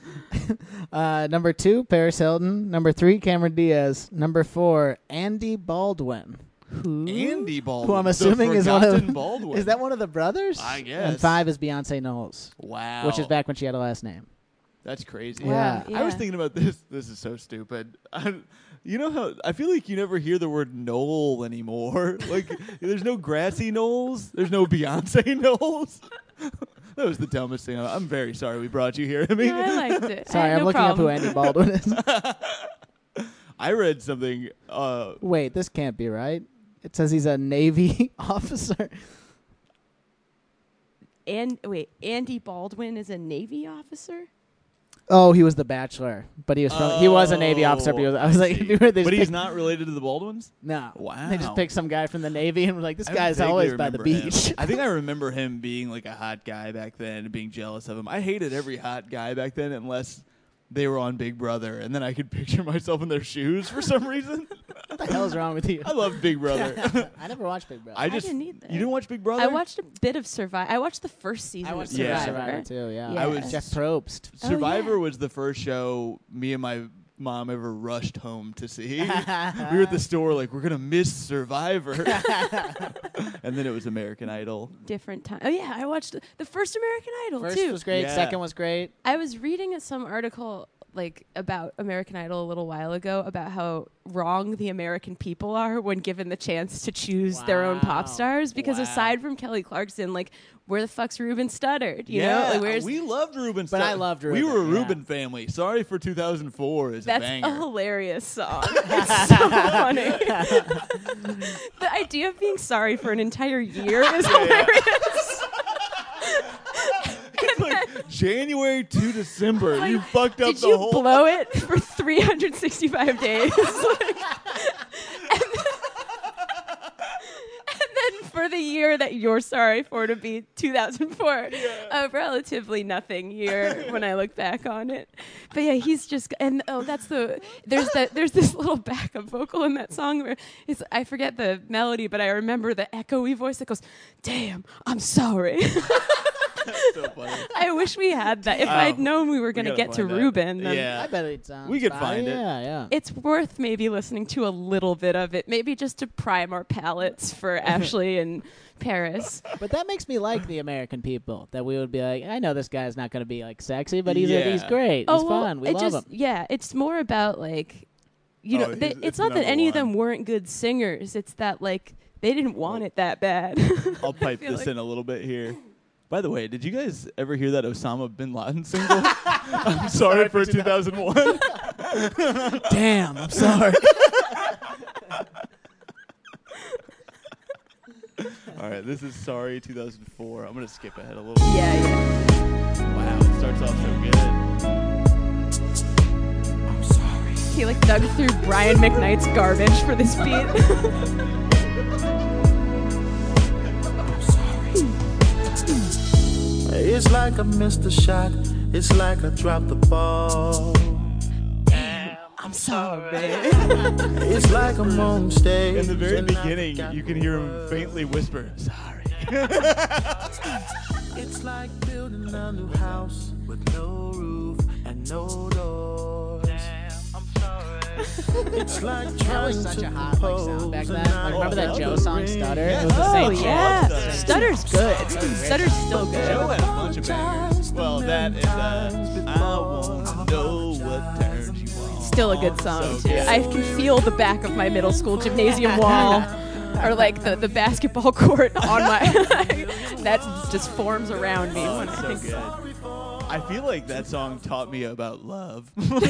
Uh, number two, Paris Hilton. Number three, Cameron Diaz. Number four, Andy Baldwin. Who? Andy Baldwin, Who I'm the assuming is one of forgotten Baldwin. Is that one of the brothers? I And guess. five is Beyonce Knowles, Wow, which is back when she had a last name. That's crazy. Wow, I was yeah. thinking about this. This is so stupid. I, you know how I feel like you never hear the word Knoll anymore. Like there's no grassy Knowles. There's no Beyonce Knowles. That was the dumbest thing. I'm very sorry we brought you here. I mean, No, I liked it. I Sorry, had I'm no looking problem. up who Andy Baldwin is. I read something. Uh, Wait, this can't be right. It says he's a Navy officer. And wait, Andy Baldwin is a Navy officer. Oh, he was the Bachelor, but he was from. He was a Navy officer. But he was, I was Oh, like, see. they just but he's picked- not related to the Baldwins. No. Wow. They just picked some guy from the Navy and were like, this I guy's vaguely always by the remember him. beach. I think I remember him being like a hot guy back then and being jealous of him. I hated every hot guy back then unless they were on Big Brother, and then I could picture myself in their shoes for some reason. What the hell is wrong with you? I love Big Brother. I never watched Big Brother. I just didn't either. you didn't watch Big Brother? I watched a bit of Survivor. I watched the first season I of watched Yeah. Survivor Survivor. too. Yeah, Yeah. I was- Jeff Probst. Oh, Survivor yeah. was the first show me and my mom ever rushed home to see. We were at the store like, we're gonna miss Survivor, and then it was American Idol. Different time. Oh yeah, I watched the first American Idol First too. was great. Yeah. Second was great. I was reading some article like about American Idol a little while ago about how wrong the American people are when given the chance to choose their own pop Wow. stars. Because Wow. aside from Kelly Clarkson, like where the fuck's Ruben Studdard? You yeah, know, like, where's we loved Ruben. But I Studdard. loved We Ruben, were a yeah. Ruben family. Sorry for two thousand four is That's a a banger. hilarious song. It's so funny. The idea of being sorry for an entire year is hilarious. It's like January to December. Like, you fucked up Did the you whole. blow it for three hundred sixty-five days? Like, and, then, and then for the year that you're sorry for to be two thousand four. A relatively nothing year when I look back on it. But yeah, he's just and oh, that's the there's that there's this little backup vocal in that song where it's I forget the melody, but I remember the echoey voice that goes, "Damn, I'm sorry." So funny. I wish we had that. If Oh, I'd known we were going to gotta get to find that. Ruben, then Yeah. I bet it sounds. We could fine. find it. Yeah, yeah. it's worth maybe listening to a little bit of it, maybe just to prime our palates for Ashley and Paris. But that makes me like the American people. That we would be like, I know this guy's not going to be like sexy, but he's Yeah. he's great. He's oh, well, fun. We it love just, him. Yeah, it's more about like, you Oh, know, he's- they, it's it's not that number any of them one. weren't good singers. It's that like they didn't want it that bad. I'll pipe feel this like- in a little bit here. By the way, did you guys ever hear that Osama bin Laden single? I'm sorry for two thousand one. Damn, I'm sorry. All right, this is Sorry two thousand four. I'm going to skip ahead a little bit. yeah, yeah. Wow, it starts off so good. He like dug through Brian McKnight's garbage for this beat. It's like I missed a shot. It's like I dropped the ball. I'm sorry. It's like I'm on stage. In the very and I beginning, forgot you can the hear him words. faintly whisper, sorry. It's like building a new house with no roof and no doors. I'm sorry. It's like That trying was such to a hot like, sound back then. Like, remember that Oh, Joe the song, ring. Stutter? Yeah. It was the Oh same yeah, Stutter. Stutter's good. Stutter's still Joe good. had a bunch of bangers. Well, that and uh, I want to know what turns you on. Still a good song So too. good. I can feel the back of my middle school gymnasium wall, or like the, the basketball court on my. That just forms around me Oh, when it's I so think. good. I feel like that song taught me about love.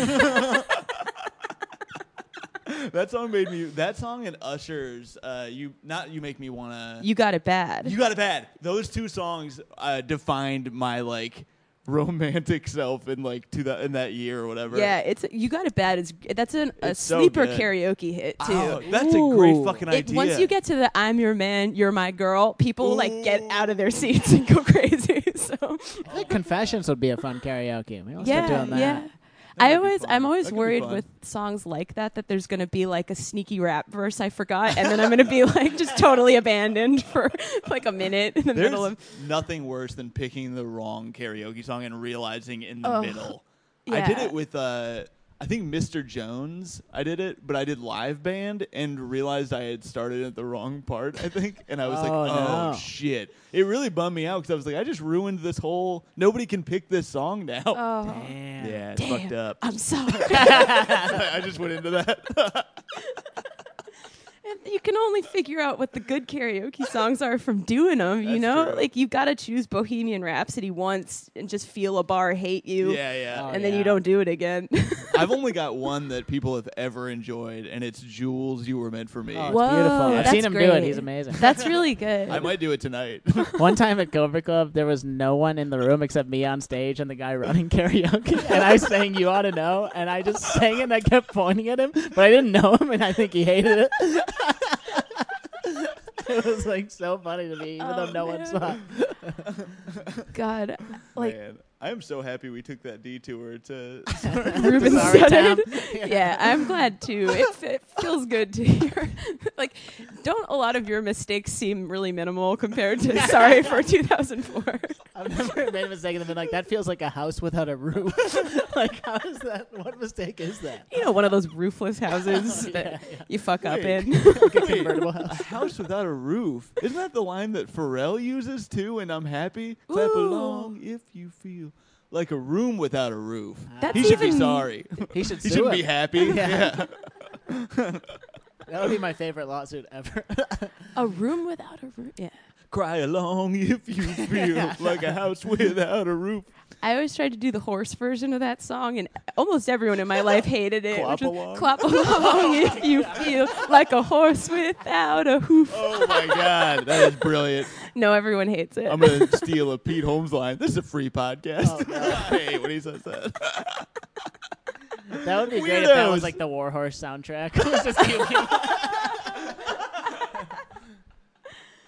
That song made me. That song and Usher's. Uh, you not you make me wanna. You got it bad. You got it bad. Those two songs uh, defined my like romantic self in like to that in that year or whatever. Yeah, it's you got it bad. Is that's an, a It's so sleeper good. karaoke hit too. Oh, that's a great Ooh. fucking It, idea. once you get to the "I'm your man, you're my girl," people like get out of their seats and go crazy. So I think Confessions would be a fun karaoke. We all start yeah, doing that. yeah. That I might be always, fun. I'm always That could be worried fun. with songs like that that there's gonna be like a sneaky rap verse I forgot, and then I'm gonna be like just totally abandoned for like a minute in the There's middle of. nothing worse than picking the wrong karaoke song and realizing in the Ugh. middle. I did Yeah. it with uh, I think Mister Jones. I did it, but I did live band and realized I had started at the wrong part. I think, and I was like, Oh, "Oh no. shit!" It really bummed me out because I was like, "I just ruined this whole. Nobody can pick this song now." Oh, Damn. yeah, it's damn! fucked up. I'm sorry. I just went into that. And you can only figure out what the good karaoke songs are from doing them. You That's know, true. like you got to choose Bohemian Rhapsody once and just feel a bar hate you, yeah, yeah. Oh, and then yeah. you don't do it again. I've only got one that people have ever enjoyed, and it's "Jules, You Were Meant for Me." Oh, it's Whoa, beautiful. I've that's seen him do great. it. He's amazing. That's really good. I might do it tonight. One time at Cobra Club, there was no one in the room except me on stage and the guy running karaoke. And I sang "You Ought to Know," and I just sang it and I kept pointing at him, but I didn't know him, and I think he hated it. It was like so funny to me, even Oh, though no one man. saw it. God, like Man, I am so happy we took that detour to. Ruben Sorry, Sutter. Tom. Yeah, I'm glad too. It, f- it feels good to hear. Like, don't a lot of your mistakes seem really minimal compared to Sorry for two thousand four? I've never made a mistake and been like, that feels like a house without a roof. Like, how is that? What mistake is that? You know, one of those roofless houses that Yeah, yeah. you fuck up Wait. in. Like a convertible house. A house without a roof. Isn't that the line that Pharrell uses too? And I'm happy. Clap Ooh. along if you feel like a room without a roof. That's he should be even- sorry. He should he sue shouldn't him. be happy. Yeah. Yeah. That would be my favorite lawsuit ever. A room without a roof. Yeah. Cry along if you feel like a house without a roof. I always tried to do the horse version of that song, and almost everyone in my life hated it. Clap which was, along? Clap along if you feel like a horse without a hoof. Oh my God, that is brilliant. No, everyone hates it. I'm gonna steal a Pete Holmes line. This is a free podcast. Oh, God. I hate when he says that. That would be great if that was Weirdos. like the War Horse soundtrack. It was just you. Oh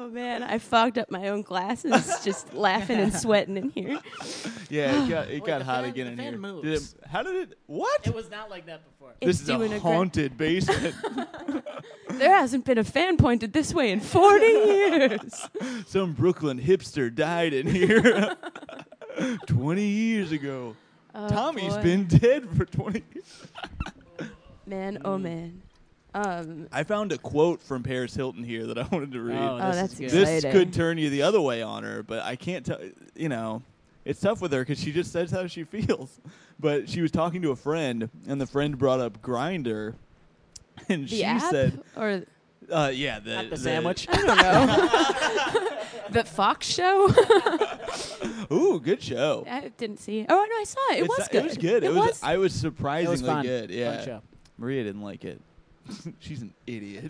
Oh man, I fogged up my own glasses, just laughing and sweating in here. Yeah, it got it Wait, got the hot fan- again the in fan here. moves. Did it, how did it? What? It was not like that before. It's This is doing a a gra- haunted basement. There hasn't been a fan pointed this way in forty years. Some Brooklyn hipster died in here twenty years ago. Oh, Tommy's boy. been dead for twenty years. Man, oh man. Um, I found a quote from Paris Hilton here that I wanted to read. Oh, Oh, this that's is good. This exciting. could turn you the other way on her, but I can't tell. You know, it's tough with her because she just says how she feels. But she was talking to a friend, and the friend brought up Grindr, and the she app said, or uh, "Yeah, the, Not the sandwich. I don't know. The Fox show. Ooh, good show. I didn't see. Oh no, I saw it. It It's- was good. It was good. It, It was. was. I was surprisingly It was fun. good. Yeah. Fun show. Maria didn't like it. She's an idiot.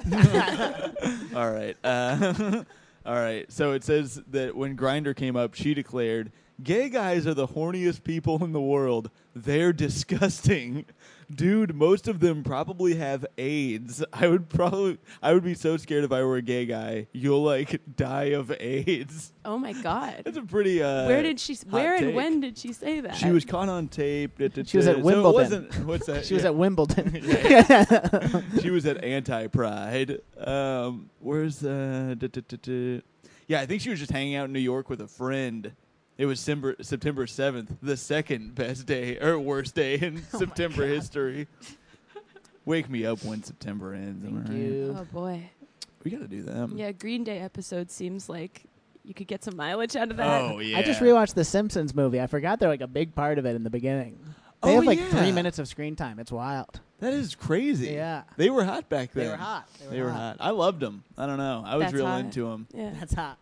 All right. Uh, all right. So it says that when Grindr came up, she declared, "Gay guys are the horniest people in the world. They're disgusting. Dude, most of them probably have AIDS. I would probably I would be so scared if I were a gay guy. You'll like die of AIDS." Oh my god. That's a pretty uh Where did she? hot Where and take. when did she say that? She was caught on tape. da, da, She was da. at So it Wimbledon. wasn't- what's that? She was Yeah. at Wimbledon. She was at Anti-Pride. Um, where's uh, da, da, da, da. Yeah, I think she was just hanging out in New York with a friend. It was September September seventh, the second best day or worst day in Oh my September God. history. Wake me up when September ends. am I Thank right? you. Oh boy. We got to do them. Yeah, Green Day episode seems like you could get some mileage out of that. Oh yeah. I just rewatched the Simpsons movie. I forgot they're like a big part of it in the beginning. They Oh, have like yeah. three minutes of screen time. It's wild. That is crazy. Yeah. They were hot back then. They were hot. They were hot. I loved them. I don't know. I was That's real hot. into them. Yeah. That's hot.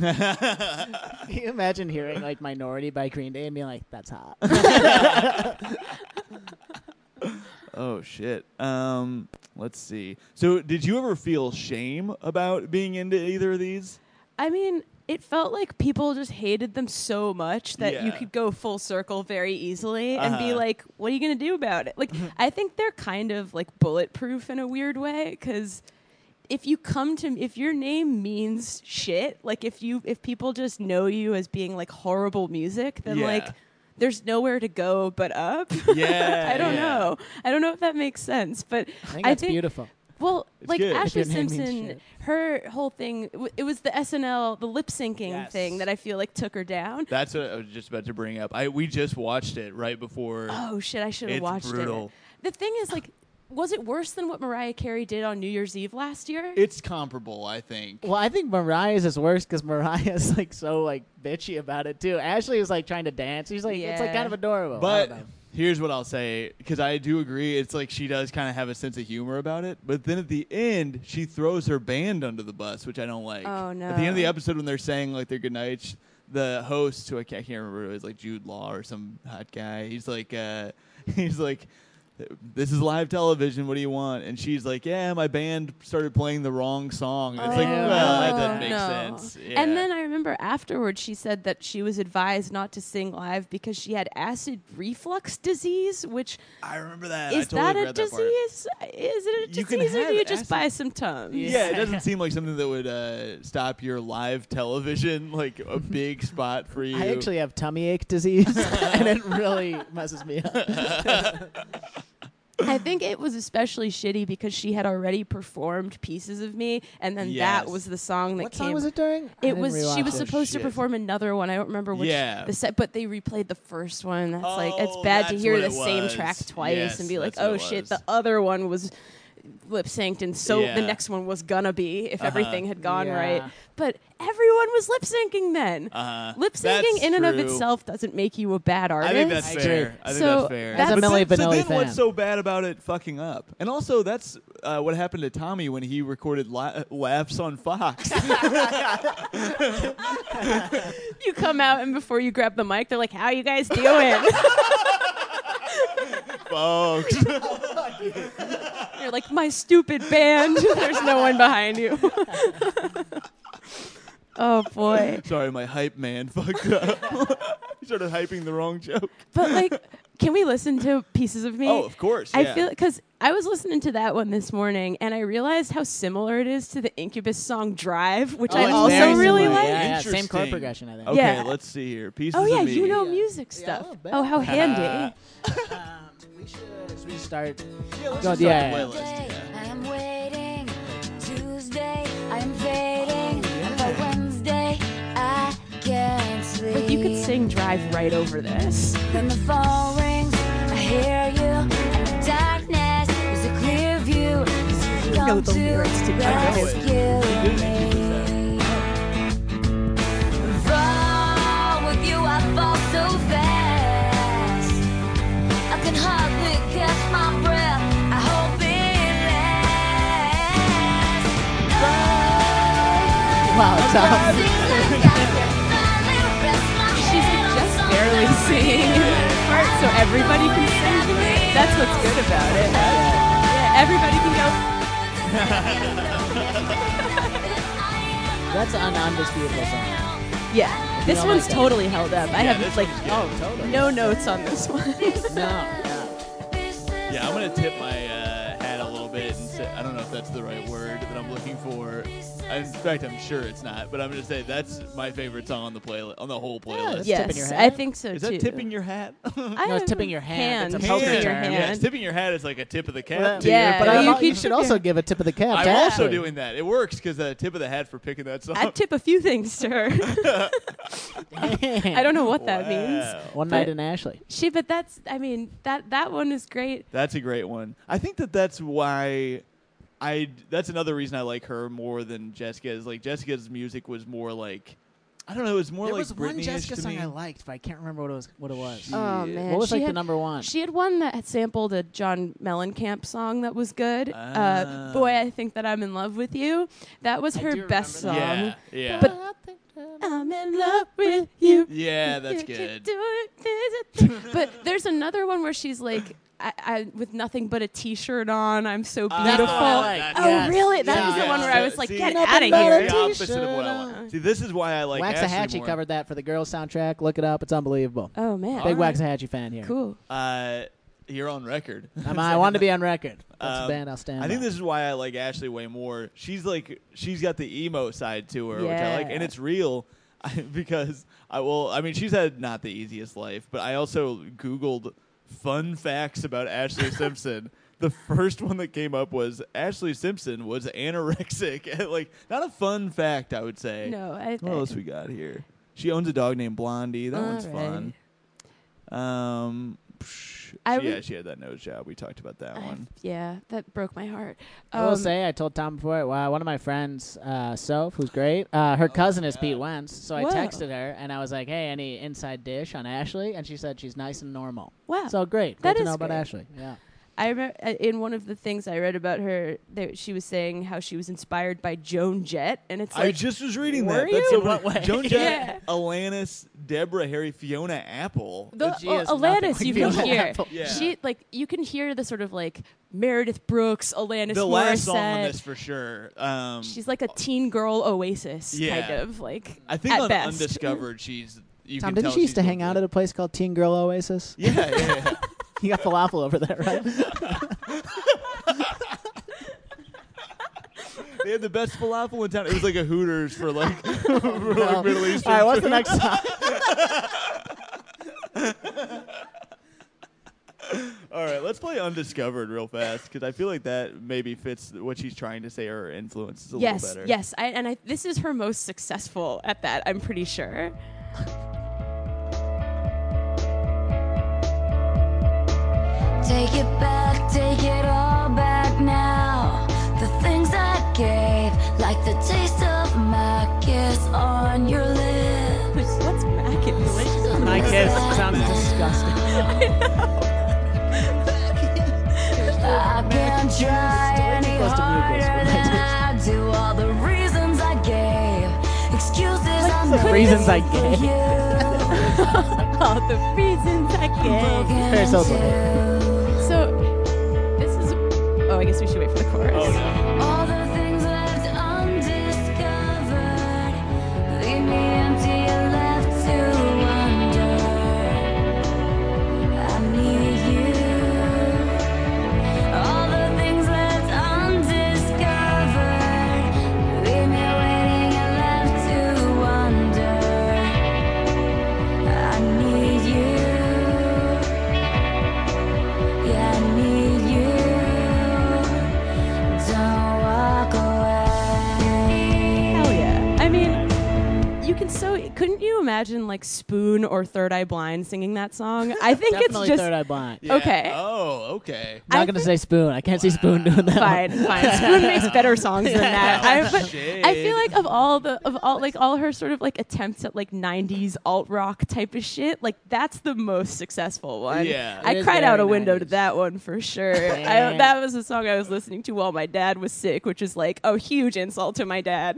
Can you imagine hearing like Minority by Green Day and being like, that's hot? Oh shit. Um, let's see. So, did you ever feel shame about being into either of these? I mean, it felt like people just hated them so much that you Yeah. could go full circle very easily and be Uh-huh. like, what are you going to do about it? Like, I think they're kind of like bulletproof in a weird way because if you come to if your name means shit, like if you if people just know you as being like horrible music, then Yeah. like there's nowhere to go but up. Yeah. I don't yeah. know. I don't know if that makes sense, but I think I that's think beautiful. well, It's like good. Ashley If your name means Simpson, shit. her whole thing, w- it was the S N L, the lip syncing Yes. thing that I feel like took her down. That's what I was just about to bring up. I we just watched it right before. Oh shit, I should have It's watched brutal. it. The thing is, like, was it worse than what Mariah Carey did on New Year's Eve last year? It's comparable, I think. Well, I think Mariah's is worse because Mariah's like so like bitchy about it too. Ashley was like trying to dance. She's like, it's like Yeah. kind of adorable. I But don't know. here's what I'll say, because I do agree. It's like she does kind of have a sense of humor about it. But then at the end, she throws her band under the bus, which I don't like. Oh, At the end of the no. episode, when they're saying like their goodnights, the host, who I can't, I can't remember, it was like Jude Law or some hot guy. He's like, uh, he's like, this is live television. What do you want? And she's like, yeah, my band started playing the wrong song. And it's like, Oh, well, that no. doesn't make no. sense. Yeah. And then I remember afterwards she said that she was advised not to sing live because she had acid reflux disease, which I remember that. is I totally that a read that part. disease? Is it a You can disease or do have you just acid- buy some Tums? Yeah, it doesn't seem like something that would uh, stop your live television, like a big spot for you. I actually have tummy ache disease, and it really messes me up. I think it was especially shitty because she had already performed Pieces of Me, and then Yes. that was the song that What came. song was it during? I It didn't was. She rewatch was it. supposed Shit. to perform another one. I don't remember which. Yeah. The set, but they replayed the first one. That's like it's Oh, bad to that's hear what the it same was. track twice Yes, and be like, that's what oh it shit, was. the other one was lip synced, and so Yeah. the next one was gonna be if Uh-huh. everything had gone Yeah. right. But everyone was lip syncing then. Uh-huh. Lip syncing That's in and of true. itselthink doesn't make you a bad artist. I think that's I fair. agree. I think So that's fair. that's- As a But Milli then, so Vanilli then what's fan. so bad about it fucking up? And also, that's uh, what happened to Tommy when he recorded la- laughs on Fox. You come out and before you grab the mic, they're like, "How you guys doing?" Folks. You're like, "My stupid band." There's no one behind you. Oh boy. Sorry, my hype man fucked up. He started hyping the wrong joke. But like, can we listen to Pieces of Me? Oh, of course. I yeah. feel because I was listening to that one this morning, and I realized how similar it is to the Incubus song "Drive," which Oh, I it's also very really similar. like. Yeah, yeah, same chord Interesting. progression, I think. Okay, Yeah. let's see here. Pieces Oh yeah, of Me. you know Yeah. music Yeah, a stuff. little bit. Oh, how handy. Um, we should should we start? Yeah, let's Go- just yeah, start yeah. the playlist. Yeah. I am waiting. Tuesday, I am fading. And by Wednesday, I can't sleep. Like you could sing "Drive" right over this. Then the phone rings. I hear you. And the darkness is a clear view. 'Cause you've know come the to lyrics to Drive. I know it. rescue You did make me. Fall with you, I fall so fast. I can hardly catch my breath. I hope it lasts. Wow, Tom. She's just barely singing this part, so everybody can sing to it. That's what's good about it. Yeah, everybody can That's an undisputable song. go. Yeah, this don't one's like that. totally held up. I Yeah, have this like one's good. Oh, totally. no notes on this one. No. Yeah, I'm gonna tip my uh, hat a little bit and say I don't know if that's the right word that I'm looking for. In fact, I'm sure it's not, but I'm gonna say that's my favorite song on the playlist, on the whole playlist. that's tipping your Yes, hat? I think so Is too. that tipping your hat? I No, it's have tipping your hand. It's a hand. poker Tipping your term. hand. Yes, tipping your hat is like a tip of the cap. Well, to Yeah, But you. I you lo- can you should tip also your- give a tip of the cap. I'm to also Ashley. doing that. It works because a tip of the hat for picking that song. I'd tip a few things to her. I don't know what that means. Wow. One But- night in Ashley. She, but that's, I mean, that that one is great. That's a great one. I think that that's why I. That's another reason I like her more than Jessica. Is like Jessica's music was more like, I don't know. It was more There like was one Britney-ish Jessica to song me. I liked, but I can't remember what it was. What it was. Shit. Oh man, What was she like the had- number one? She had one that had sampled a John Mellencamp song that was good. Ah. Uh, Boy, I think that I'm in love with you. That was I her do best song. remember Yeah, yeah. But I'm in love with you. yeah, that's You can good. do it. But there's another one where she's like, I, I with nothing but a T-shirt on. I'm so Ah, beautiful. That's what I like. Oh, Yes. really? That Yeah. was the one where I was like, See, get nothing out of but a here. The opposite of what I T-shirt want. See, this is why I like Ashley Waxahachie more. covered that for the Girls soundtrack. Look it up. It's unbelievable. Oh man, Big Alright. Waxahachie fan here. cool. Uh, you're on record. I'm, I want to be on record. That's Um, a band I'll stand I think by. this is why I like Ashley way more. She's like, she's got the emo side to her, which I like, Yeah. and it's real. I, because I will. I mean, she's had not the easiest life, but I also Googled fun facts about Ashley Simpson. The first one that came up was Ashley Simpson was anorexic. Like, not a fun fact, I would say. No, I. What else we got here? She owns a dog named Blondie. That one's Alright. fun. Um, psh, I she- yeah, would- she had that nose job. We talked about that I- one. yeah, that broke my heart. I will Um, say, I told Tom before, wow, one of my friends, uh, Soph, who's great, uh, her cousin is yeah. Pete Wentz. So I Whoa. texted her, and I was like, hey, any inside dish on Ashley? And she said she's nice and normal. Wow. So great. That Great to is know about great. Ashley. Yeah. I remember uh, in one of the things I read about her, that she was saying how she was inspired by Joan Jett, and it's I like, just was reading were that. you? That's so In what funny. way? Joan Jett, Yeah. Alanis, Deborah Harry, Fiona Apple. the, She oh, is nothing Alanis, like you can Fiona hear. Apple. Yeah. She like you can hear the sort of like Meredith Brooks, Alanis the Morissette. last song on this for sure. Um, She's like a teen girl Oasis, Yeah. kind of like. I think at on best. Undiscovered, she's. You Tom, can didn't tell she used she's to hang doing out good. at a place called Teen Girl Oasis? Yeah, yeah, yeah. You got falafel over there, right? They had the best falafel in town. It was like a Hooters for like, for Well, like Middle Eastern. All right, what's the food. next song? All right, let's play Undiscovered real fast because I feel like that maybe fits what she's trying to say or influences a Yes, little better. yes, I, and I, this is her most successful at that. I'm pretty sure. Take it back, take it all back now. The things I gave, like the taste of my kiss on your lips. What's Mac in the My kiss sounds disgusting. I can't try any close to Bugles, harder but I than I do. All the reasons I gave, excuses I'm the making reasons I for gave. you. All the reasons I gave. Very so funny. Broken So this is. Oh, I guess we should wait for the chorus. Oh no. all the things left undiscovered leave me empty and left to wonder. I need imagine like Spoon or Third Eye Blind singing that song. I think Definitely it's just Third Eye Blind. Yeah. Okay. Oh, okay. I'm not I going to think- say Spoon. I can't see Spoon doing that. fine, fine. Spoon makes better songs than that. I, but Shade. I feel like of all the of all like all her sort of like attempts at like nineties alt rock type of shit, like that's the most successful one. Yeah. I It is cried out a very window to nineties. that one for sure. I, Damn. that was a song I was listening to while my dad was sick, which is like a huge insult to my dad.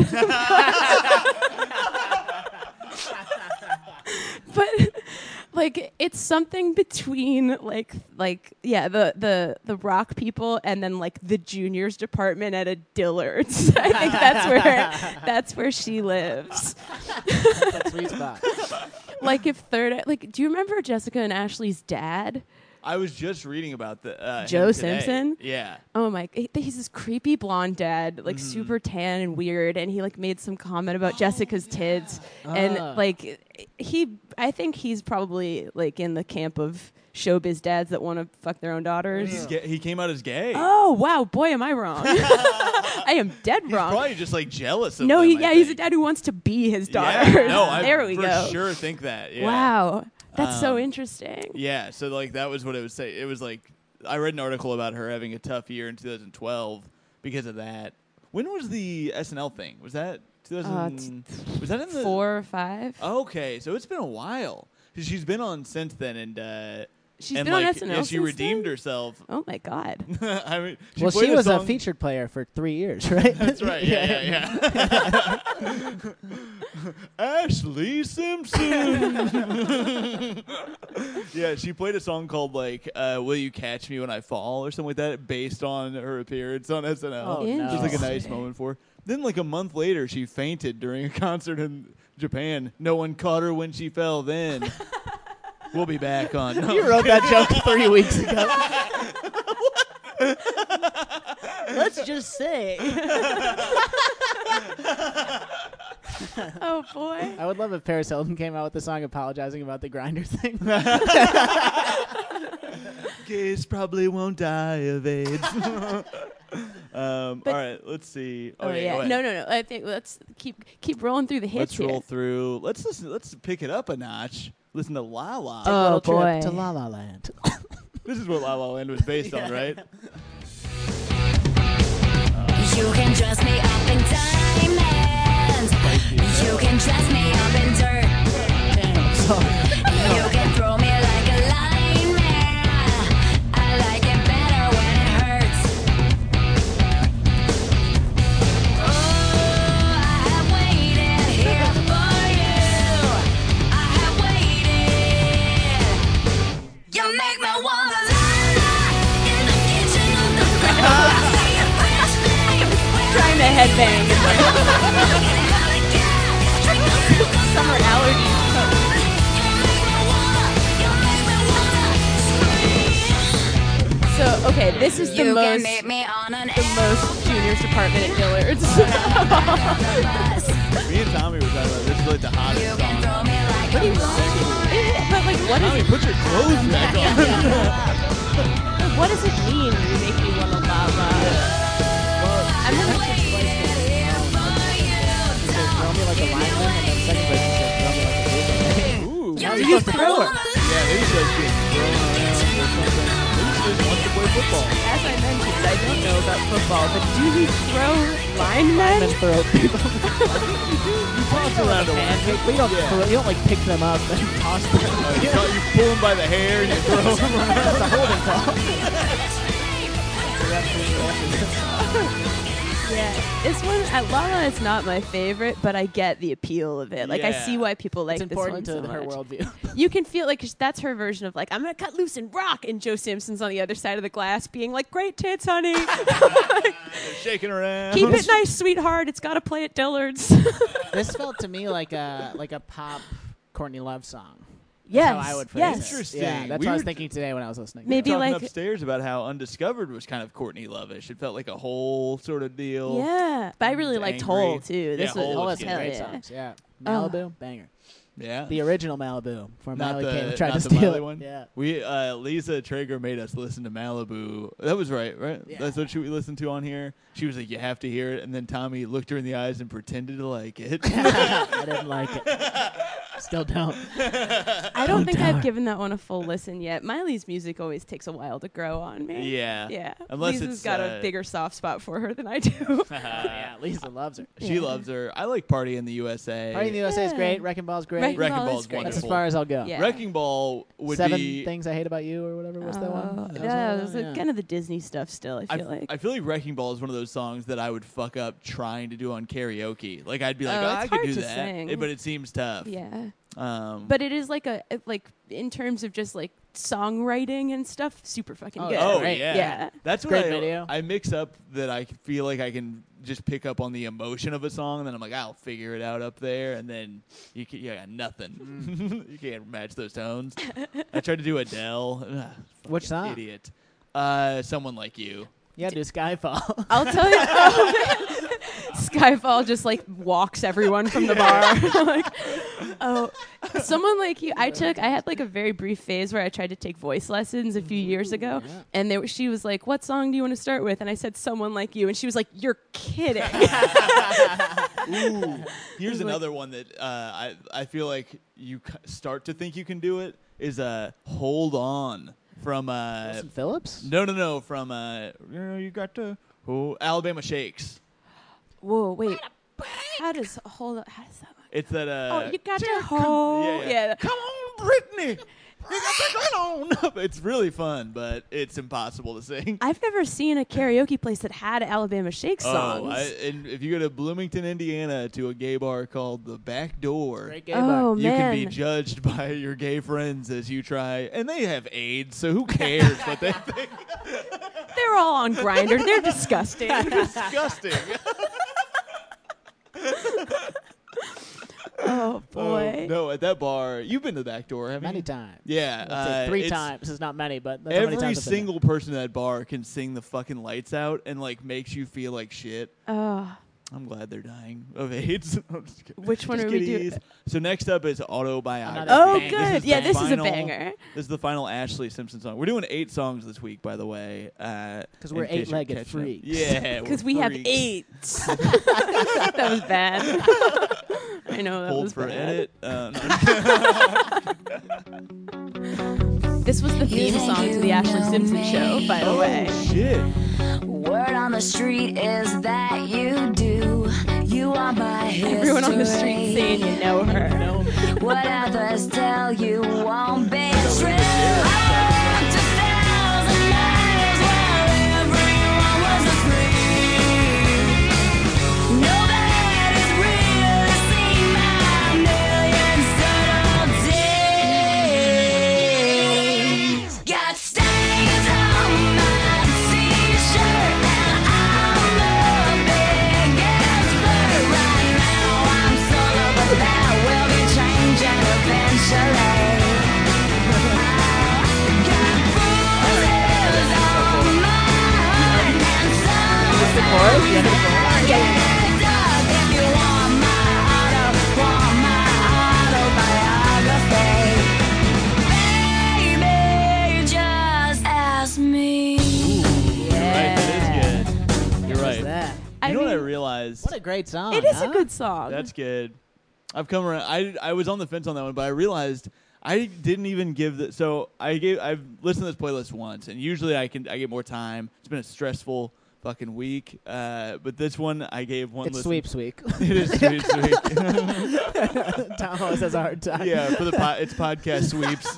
But like it's something between like like yeah the the the rock people and then like the juniors department at a Dillard's. I think that's where that's where she lives. That sweet spot. Like if third like do you remember Jessica and Ashley's dad? I was just reading about the uh, him Joe today. Simpson? Yeah. Oh my! he- He's this creepy blonde dad, like Mm-hmm. super tan and weird, and he like made some comment about Jessica's tits, Ah. and like he, I think he's probably like in the camp of showbiz dads that want to fuck their own daughters. He's ga- he came out as gay. Oh wow, boy, am I wrong? I am dead He's wrong. probably just like jealous of No, them, he, I yeah, he's a think. dad who wants to be his Yeah. daughters. No, I there we for go. sure think that. Yeah. Wow, that's so Um, interesting. Yeah, so like that was what it would say. It was like I read an article about her having a tough year in two thousand twelve because of that. When was the S N L thing? Was that two thousand? was that in the Four or five. Okay, so it's been a while. She's been on since then, and uh, She's and been on like S N L yeah, she since redeemed then? herself. Oh my god. I mean, she Well, played she was a song- featured player for three years, right? That's right. Yeah, yeah, yeah. Ashley Simpson. Yeah, she played a song called like uh, "Will You Catch Me When I Fall" or something like that, based on her appearance on S N L. Oh, no. It was like a nice Interesting. moment for her. Then, like a month later, she fainted during a concert in Japan. No one caught her when she fell. Then we'll be back on. No, You wrote that joke three weeks ago. Let's just say. Oh boy. I would love if Paris Hilton came out with a song apologizing about the grinder thing. Gays probably won't die of AIDS. um, But- all right, let's see. Oh Okay, go yeah. ahead. No, no, no. I think let's keep keep rolling through the hits Let's roll here. through. Let's listen. Let's pick it up a notch. Listen to La La. Oh, Little boy. trip to La La Land. This is what La La Land was based on, right? You can dress me up in diamonds. You can dress me up in dirt. You can throw me like a lineman. I like it better when it hurts. Oh, I have waited here for you. I have waited. You make me wanna la la in the kitchen of the car. Trying to headbang. Summer allergies. So okay, this is the You can most meet me on an the most juniors department at Dillard's. bus. Me and Tommy were talking about this. Is like the hottest You can song. throw me like a But like, what is Tommy, put your clothes back on. what does it mean? You make me wanna la la. I'm gonna Throw me like a lineman, and then second verse says throw me like a blueberry. Ooh, How do you throw it? yeah, they just like get thrown around or something. They just want to play football. As I mentioned, I don't know about football, but do you throw linemen? Linemen throw people. You toss around a Pancake. But you don't, Yeah. throw, you don't like pick them up and toss them. Uh, you, call- you pull them by the hair and you throw them around. That's a holding call. Yeah, this one at Lala is not my favorite, but I get the appeal of it. Like I see Yeah. why people like It's this one important so to her much. worldview. You can feel like 'cause that's her version of like I'm gonna cut loose and rock, and Joe Simpson's on the other side of the glass being like, "Great tits, honey, Shaking around. keep it nice, sweetheart. It's got to play at Dillard's." This felt to me like a like a pop Courtney Love song. That's yes, how I would phrase yes. it. Interesting. Yeah, that's We what I was were- thinking today when I was listening. Maybe talking like- upstairs about how Undiscovered was kind of Courtney Love-ish. It felt like a whole sort of deal. Yeah, but I really liked Angry. Hole too. This Yeah, was Hole All was has good. hell great yeah. songs. Yeah, Oh. Malibu, banger. Yeah. The original Malibu, before Not Miley the- came and tried not to the steal Miley it. one? Yeah. We uh, Lisa Traeger made us listen to Malibu. That was right, right? Yeah. That's what she, we listened to on here. She was like, "You have to hear it," and then Tommy looked her in the eyes and pretended to like it. I didn't like it. Still still don't. I don't think I've given that one a full listen yet. Miley's music always takes a while to grow on me. Yeah. Yeah. Unless Lisa's it's, got uh, a bigger soft spot for her than I do. Oh, yeah, Lisa loves her. She Yeah. loves her. I like Party in the U S A. Party in the U S A is Yeah. great. Wrecking Ball's great. Wrecking Wrecking Ball Ball is is great. That's wonderful. as far as I'll go. Yeah. Wrecking Ball would Seven be. Things I Hate About You or whatever. What's that one? Uh, That was yeah, one it of was them? like Yeah. kind of the Disney stuff still, I I, feel like. I feel like Wrecking Ball is one of those songs that I would fuck up trying to do on karaoke. Like I'd be like, Oh, oh, it's I could hard do to that, sing. Eh, but it seems tough. yeah. Um, But it is like a, it- like, in terms of just like songwriting and stuff, super fucking Oh, good. oh Great. yeah, Yeah. That's what Great I, video. I mix up that I feel like I can just pick up on the emotion of a song, and then I'm like, I'll figure it out up there, and then you can, you got nothing. you can't match those tones. I tried to do Adele. Ugh, Which fucking song? Idiot. Uh, someone like you. Yeah, do Skyfall. I'll tell you. Oh, man. Skyfall just like walks everyone from the bar. Like, oh, someone like you. I took. I had like a very brief phase where I tried to take voice lessons a few years ago, Yeah. and there, she was like, "What song do you want to start with?" And I said, "Someone Like You," and she was like, "You're kidding." Ooh, here's was like- another one that uh, I I feel like you c- start to think you can do it. Is uh, Hold On from uh, Wilson Phillips? no no no from uh, you know you got to oh, Alabama Shakes. Whoa, wait. How does hold on? How does that? Work? It's that uh, Oh, you got to "Come- hold. yeah, yeah. Yeah. Come on, Brittany. You got to go on. It's really fun, but it's impossible to sing. I've never seen a karaoke place that had Alabama Shake songs. Oh, I, and if you go to Bloomington, Indiana, to a gay bar called the Back Door, Great gay oh bar. you man. can be judged by your gay friends as you try, and they have AIDS, so who cares what they think? They're all on Grinder. They're disgusting. Disgusting. Oh boy. Oh, no, at that bar, you've been to the Back Door, haven't Many you? times. Yeah, Let's say uh, three it's- times. It's not many, but that's how many Every times I've been single person at that bar can sing the fucking lights out and like makes you feel like shit. Oh, I'm glad they're dying of AIDS. I'm just kidding. which one Just are we kidding. doing? So next up is Autobiography. Another Oh, bang. good. is Yeah, the this is a final- banger. This is the final Ashley Simpson song. We're doing eight songs this week, by the way. Because we're eight-legged freaks. Yeah, Because we're we have freaks. eight. That was bad. I know that Hold was for bad. edit. Uh, no. This was the theme song to the Ashley Simpson show, by the way. Oh, shit. Word on the street is that you do. You are my history. Everyone on the street saying you know her. What others tell you won't be true. I walked a thousand miles while everyone was free. Nobody's really seen my million subtle days. Got stains on my t-shirt and I'm the biggest bird. Right now I'm solo, but that will be changing eventually. Got bruises on my heart and some the chorus? You have the chorus? Get dug if you want my auto, want my autobiography. Baby, just ask me. Right, that is good. You're What's right. that? I You know what I mean, realized? What a great song. it is huh? a good song. That's good. I've come around. I I was on the fence on that one, but I realized I didn't even give the. So I gave. I've listened to this playlist once, and usually I can. I get more time. It's been a stressful fucking week, uh, but this one I gave one. It's listen. sweeps week. It is sweeps week. Tom always has a hard time. Yeah, for the po- it's podcast sweeps.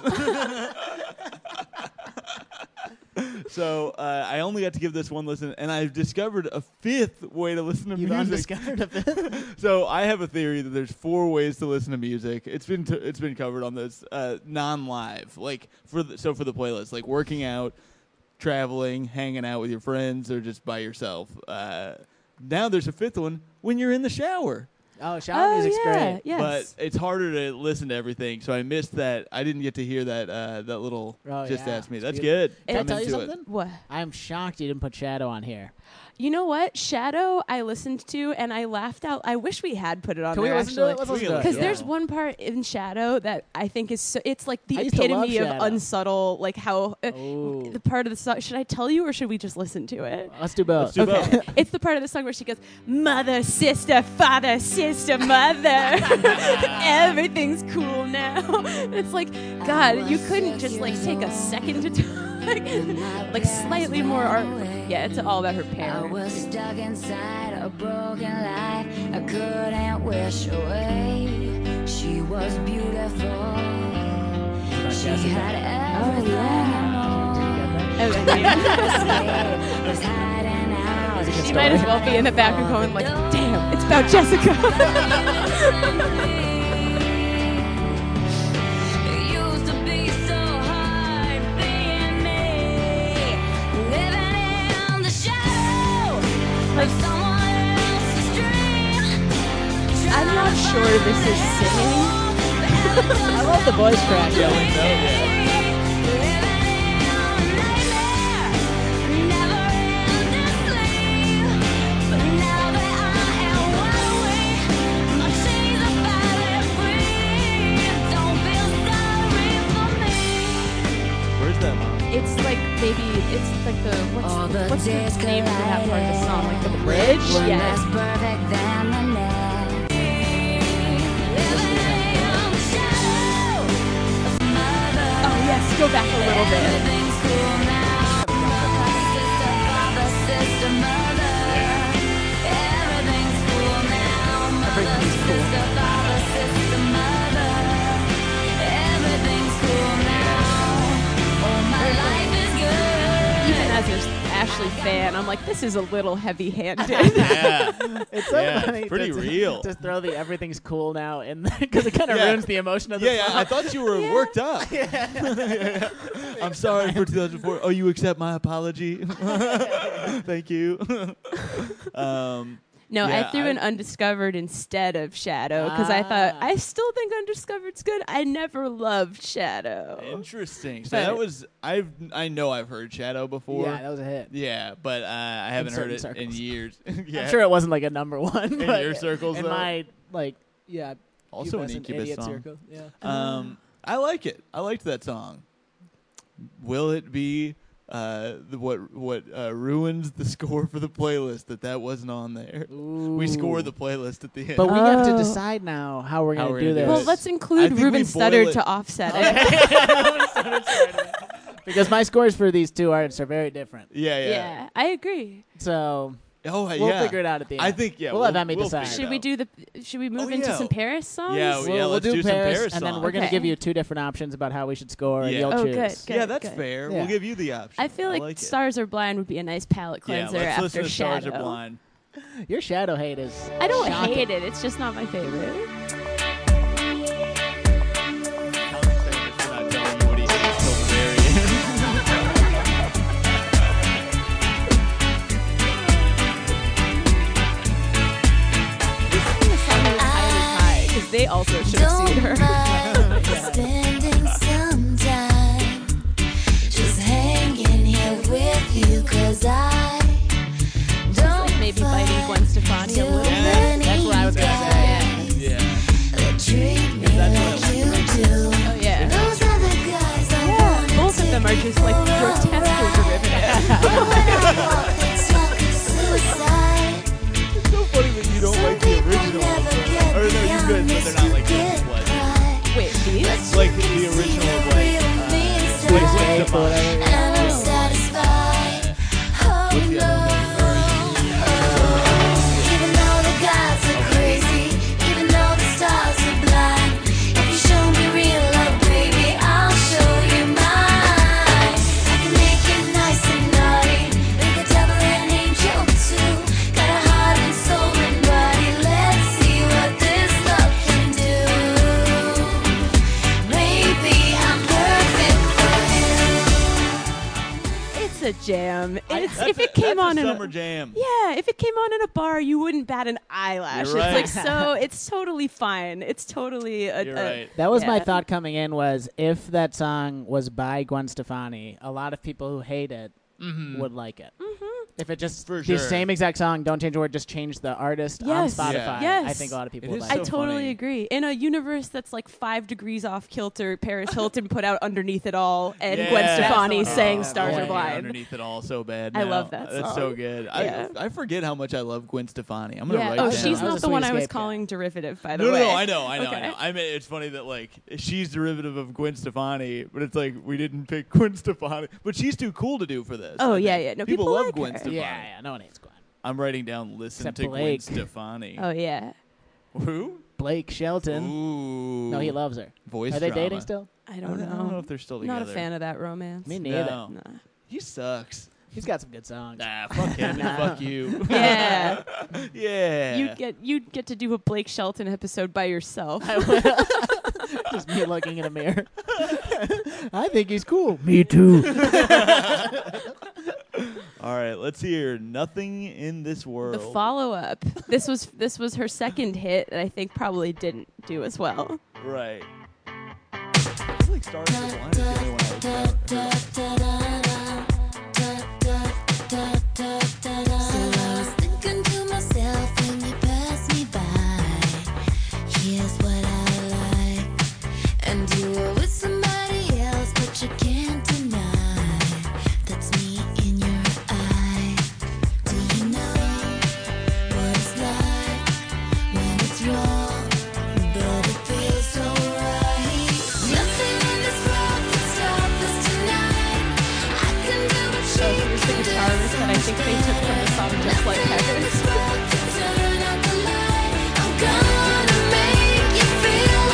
So uh, I only got to give this one listen, and I've discovered a fifth way to listen to You've music. undiscovered a fifth. So I have a theory that there's four ways to listen to music. It's been t- it's been covered on this uh, non-live, like for the, so for the playlist, like working out, traveling, hanging out with your friends, or just by yourself. Uh, now there's a fifth one when you're in the shower. Oh, shower oh, music's yeah. great. Yes. But it's harder to listen to everything, so I missed that. I didn't get to hear that uh, that little Oh, just yeah. ask me. It's That's beautiful. good. Can I I'm tell you into it. something? what? I'm shocked you didn't put Shadow on here. You know what? Shadow I listened to and I laughed out. I wish we had put it on Can we there listen to actually. it? Let's listen to it. Because Yeah. there's one part in Shadow that I think is so, it's like the I used to love epitome of Shadow. unsubtle, like how uh, Ooh. the part of the song. Should I tell you or should we just listen to it? Let's do both. Let's do both. It's the part of the song where she goes, mother, sister, father, sister, mother. Everything's cool now. It's like, God, you couldn't just like take a second to talk. Like slightly more art. Yeah, it's all about her I parents. was stuck inside a broken life I couldn't wish away. She was beautiful. She had everything and more. Oh, yeah. Was hiding out. She might as well be in the back and going like, damn, it's about Jessica. It used to be so hard being me, living in the shadow of someone else's dream. I'm not sure this is singing. I love the voice crack. Yeah, we know that. Where's that, Mom? It's like maybe it's like the what's, All the what's the days name of that part of the song? Like the collided. bridge? One Yeah. less perfect than the next. Living in the shadow of mother. Oh yes, go back a little bit. Everything's cool now. Mother, sister, father, sister, mother. Everything's cool now. Mother, Everything's cool. sister, father, sister, mother. Everything's cool now. Oh, my life is good. Even as an Ashley fan, I'm like, this is a little heavy-handed. Yeah. It's so Yeah, it's funny. pretty to, real. To throw the everything's cool now in there because it kind of Yeah. ruins the emotion of the Yeah, yeah, song. I thought you were worked up. Yeah. I'm sorry for two thousand four. Oh, you accept my apology? Thank you. um, No, Yeah, I threw I- an Undiscovered instead of Shadow because I thought Ah. I still think Undiscovered's good. I never loved Shadow. interesting. So But- that was I've I know I've heard Shadow before. Yeah, that was a hit. Yeah, but uh, I haven't heard it certain in circles. years. yeah. I'm sure it wasn't like a number one. In but your circles, in though? my like, yeah. Also an pubescent Incubus idiot song. circle. Yeah. Um, I like it. I liked that song. Will it be uh, the, what what uh, ruins the score for the playlist that that wasn't on there? We score Ooh. the playlist at the end. But we have to Oh. decide now how we're How gonna we're do gonna do this. Well, this. let's I include think Ruben we boil Studdard it- to offset it. because my scores for these two artists are very different. yeah, yeah. Yeah, I agree. So Oh, we'll yeah. figure it out at the end. I think yeah. We'll let Emmy decide. Should we do the? Should we move Oh, into yeah. some Paris songs? Yeah, We'll, yeah, we'll let's do, do some Paris, Paris and then songs. we're gonna Okay. give you two different options about how we should score, and Yeah. you'll Oh, choose. good, good. Yeah, that's good. fair. Yeah. We'll give you the option. I feel like, like it. Stars Are Blind would be a nice palate Yeah, cleanser let's after listen to Shadow. Stars Are Blind. Your shadow hate is. I don't shocking. hate it. It's just not my favorite. Not telling you what he thinks till the very end. Because they also should have sued her. Don't mind spending some time just hanging here with you, 'cause I don't Like maybe biting Gwen Stefani a little bit. Yeah, that's what I was gonna say. Yeah. that treat me That's like what you do. Oh yeah. Those are the guys I wanna Both of them are just like take grotesquely derivative. When I walk, it's like a suicide. It's so funny that you don't Some like the people original. never of get the- Or no, you good, beyond but they're not like this, this. you What? get by. Wait, these? Like the original of like. Uh, Sweet Gwen Escape or Stefani. whatever. And I'm satisfied. Oh What's the other no. Even though the gods are crazy, even though the stars are blind, if you show me real love, baby, I'll show you mine. I can make you nice and naughty, make a devil and angel too. Got a heart and soul and body. Let's see what this love can do. Maybe I'm perfect for you. It's a jam. It's, That's if a- it came that's on a in summer a, jam. yeah, if it came on in a bar, you wouldn't bat an eyelash. You're It's like right. so. It's totally fine. It's totally a. You're a- right. That was my Yeah. thought coming in was if that song was by Gwen Stefani, a lot of people who hate it Mm-hmm. would like it. If it just For the sure. same exact song, don't change the word, just change the artist Yes. on Spotify. Yeah. Yes. I think a lot of people It would is like I so it. totally funny. agree. In a universe that's like five degrees off kilter, Paris Hilton put out Underneath It All, and Yeah. Gwen That's the Stefani one. sang Oh, Stars boy. Are Blind. Underneath It All so bad. I now. love that That's so song. good. Yeah. I I forget how much I love Gwen Stefani. I'm gonna Yeah. write Oh, down. she's That was not a the one sweet I was escape, yeah. calling derivative, by the No, no, way. no, I know, I know, Okay. I know. I mean, it's funny that like she's derivative of Gwen Stefani, but it's like we didn't pick Gwen Stefani, but she's too cool to do for this. Oh, I yeah, think. yeah. No, people, people love like Gwen her. Stefani. Yeah, yeah, no one hates Gwen. I'm writing down listen Except to Blake. Gwen Stefani. Oh, yeah. Who? Blake Shelton. Ooh. No, he loves her. voice. Are they drama. dating still? I I don't don't, know. I don't know if they're still together. Not a fan of that romance. Me neither. No. Nah. He sucks. He's got some good songs. Nah, fuck him and No. fuck you. Yeah. yeah. You get you get to do a Blake Shelton episode by yourself. Just me looking in a mirror. I think he's cool. Me too. All right, let's hear Nothing in This World. The follow up. This was this was her second hit, and I think probably didn't do as well. Right. I feel like Stars Are Blind is the only one I So I was thinking to myself when you passed me by, here's what I like. And you were with somebody else, but you can't deny that's me in your eye. Do you know what it's like when it's wrong, but it feels so right? Nothing in this world can stop us tonight. I can do what So she here's the can do. guitarist that I think they took from the song Just Like Heaven. Turn out the light. I'm gonna make you feel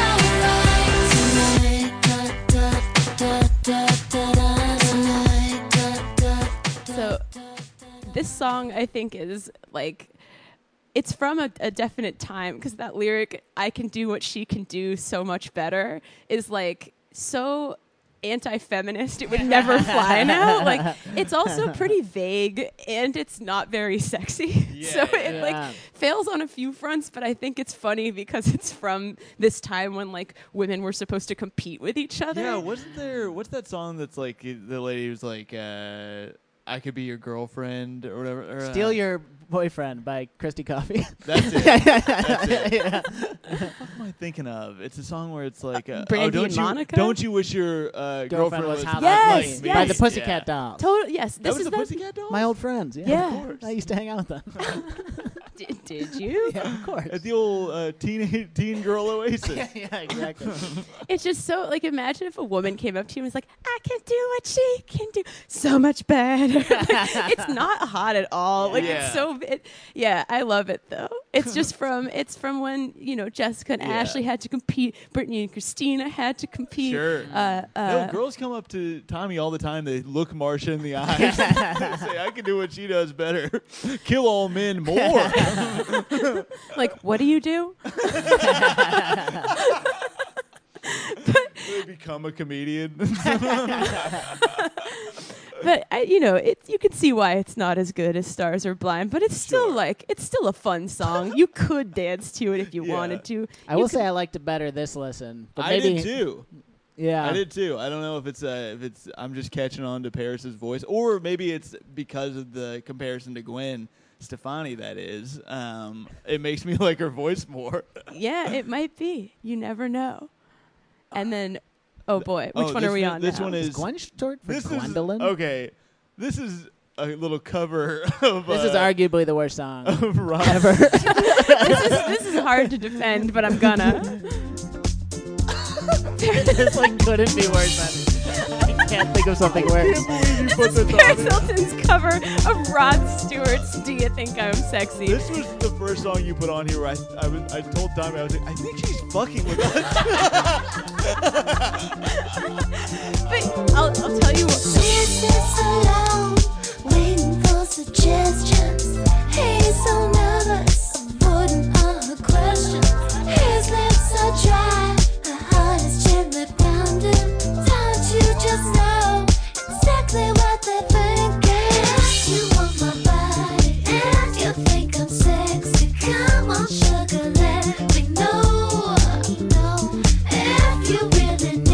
alright tonight. Da, da, da, da, da, tonight. Da, da, da, So this song I think is like it's from a, a definite time, because that lyric, I can do what she can do so much better, is like so anti-feminist it would never fly now. Like, it's also pretty vague and it's not very sexy. so it Yeah. like fails on a few fronts, but I think it's funny because it's from this time when like women were supposed to compete with each other. Yeah, wasn't there? What's that song that's like the lady was like, uh, "I could be your girlfriend" or whatever. Or, uh, Steal Your Boyfriend by Christy Coffee. That's it. That's it. What am I thinking of? It's a song where it's like, uh, Brandy oh, don't and you, Monica? Don't you wish your uh, girlfriend, was was hot Yes, like yes. me. By the Yeah. Pussycat Dolls. Total, yes. That This was is the that- Pussycat Dolls? My old friends. Yeah. Yeah. Of course. I used to hang out with them. Did, did you? yeah, of course. At the old uh, teen teen girl oasis. yeah, exactly. It's just so, like, imagine if a woman came up to you and was like, I can do what she can do so much better. Like, it's not hot at all. Like, Yeah. it's so, it, yeah, I love it, though. It's just from, it's from when, you know, Jessica and Yeah. Ashley had to compete. Brittany and Christina had to compete. Sure. Uh, uh, No, girls come up to Tommy all the time. They look Marsha in the eyes. They say, I can do what she does better. Kill all men more. like, what do you do? They become a comedian. But I, you know, it you can see why it's not as good as Stars Are Blind, but it's still Sure. like it's still a fun song. You could dance to it if you Yeah. wanted to. I You will could- say I liked it better this listen. But I maybe, did too. Yeah. I did too. I don't know if it's uh, if it's I'm just catching on to Paris's voice, or maybe it's because of the comparison to Gwen Stefani. That is, um, it makes me like her voice more. Yeah, it might be. You never know. And then, oh boy, which Oh, one this are we one- on This now? one Is is Gwen short for this Gwendolyn? is okay. This is a little cover of This uh, is arguably the worst song of Rob. ever. this is this is hard to defend, but I'm gonna. This like couldn't be worse than I can't think of something worse. You put this Paris on. Hilton's cover of Rod Stewart's "Do You Think I'm Sexy?" This was the first song you put on here where I, I, was, I told Tommy, I was like, I think she's fucking with us. But I'll, I'll tell you what. She sits alone, waiting for suggestions. He's so nervous, avoiding all her questions. His lips are dry, her heart is gently pounding. Don't you just know exactly what they're thinking? You want my body, and you think I'm sexy. Come on, sugar, let me know. If you really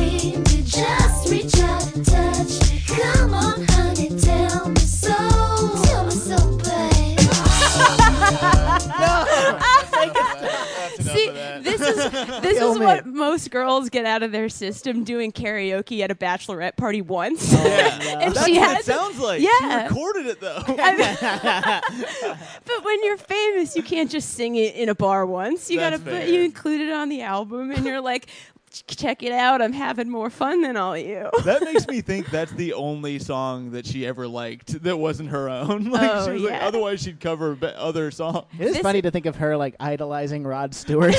most girls get out of their system doing karaoke at a bachelorette party once. Yeah. And That's she what had it sounds like. Yeah. She recorded it, though. I mean- but when you're famous, you can't just sing it in a bar once. You That's gotta put fair. you include it on the album, and you're like, "Ch- check it out. I'm having more fun than all you. That makes me think that's the only song that she ever liked that wasn't her own. Like Oh, she was like, yeah. otherwise she'd cover be- other songs. It is This- funny to think of her like idolizing Rod Stewart.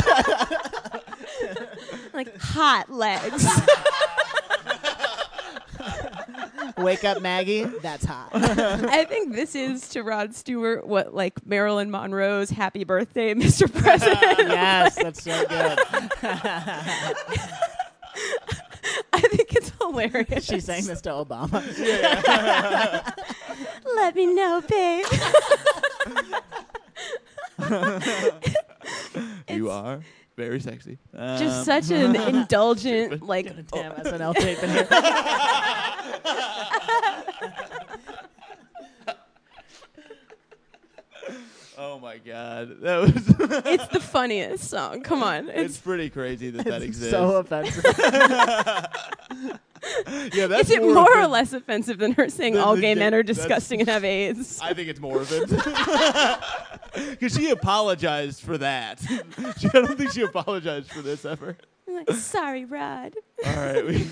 Like hot legs. Wake up, Maggie. That's hot. I think this is to Rod Stewart what like Marilyn Monroe's "Happy Birthday, Mister President." Yes, that's so good. I think it's hilarious. She sang this to Obama. Let me know, babe. You are very sexy. Um, Just such an indulgent, like, Damn, S N L tape in here. Oh my god, that was. it's the funniest song. Come on, It's it's pretty crazy that that It's exists. so offensive. yeah, that's is it more, more or offensive. less offensive than her saying Than all the gay gay- men are that's- disgusting and have AIDS? I think it's more offensive. Because she apologized for that. She, I don't think she apologized for this ever. I'm like, sorry, Rod. All right. We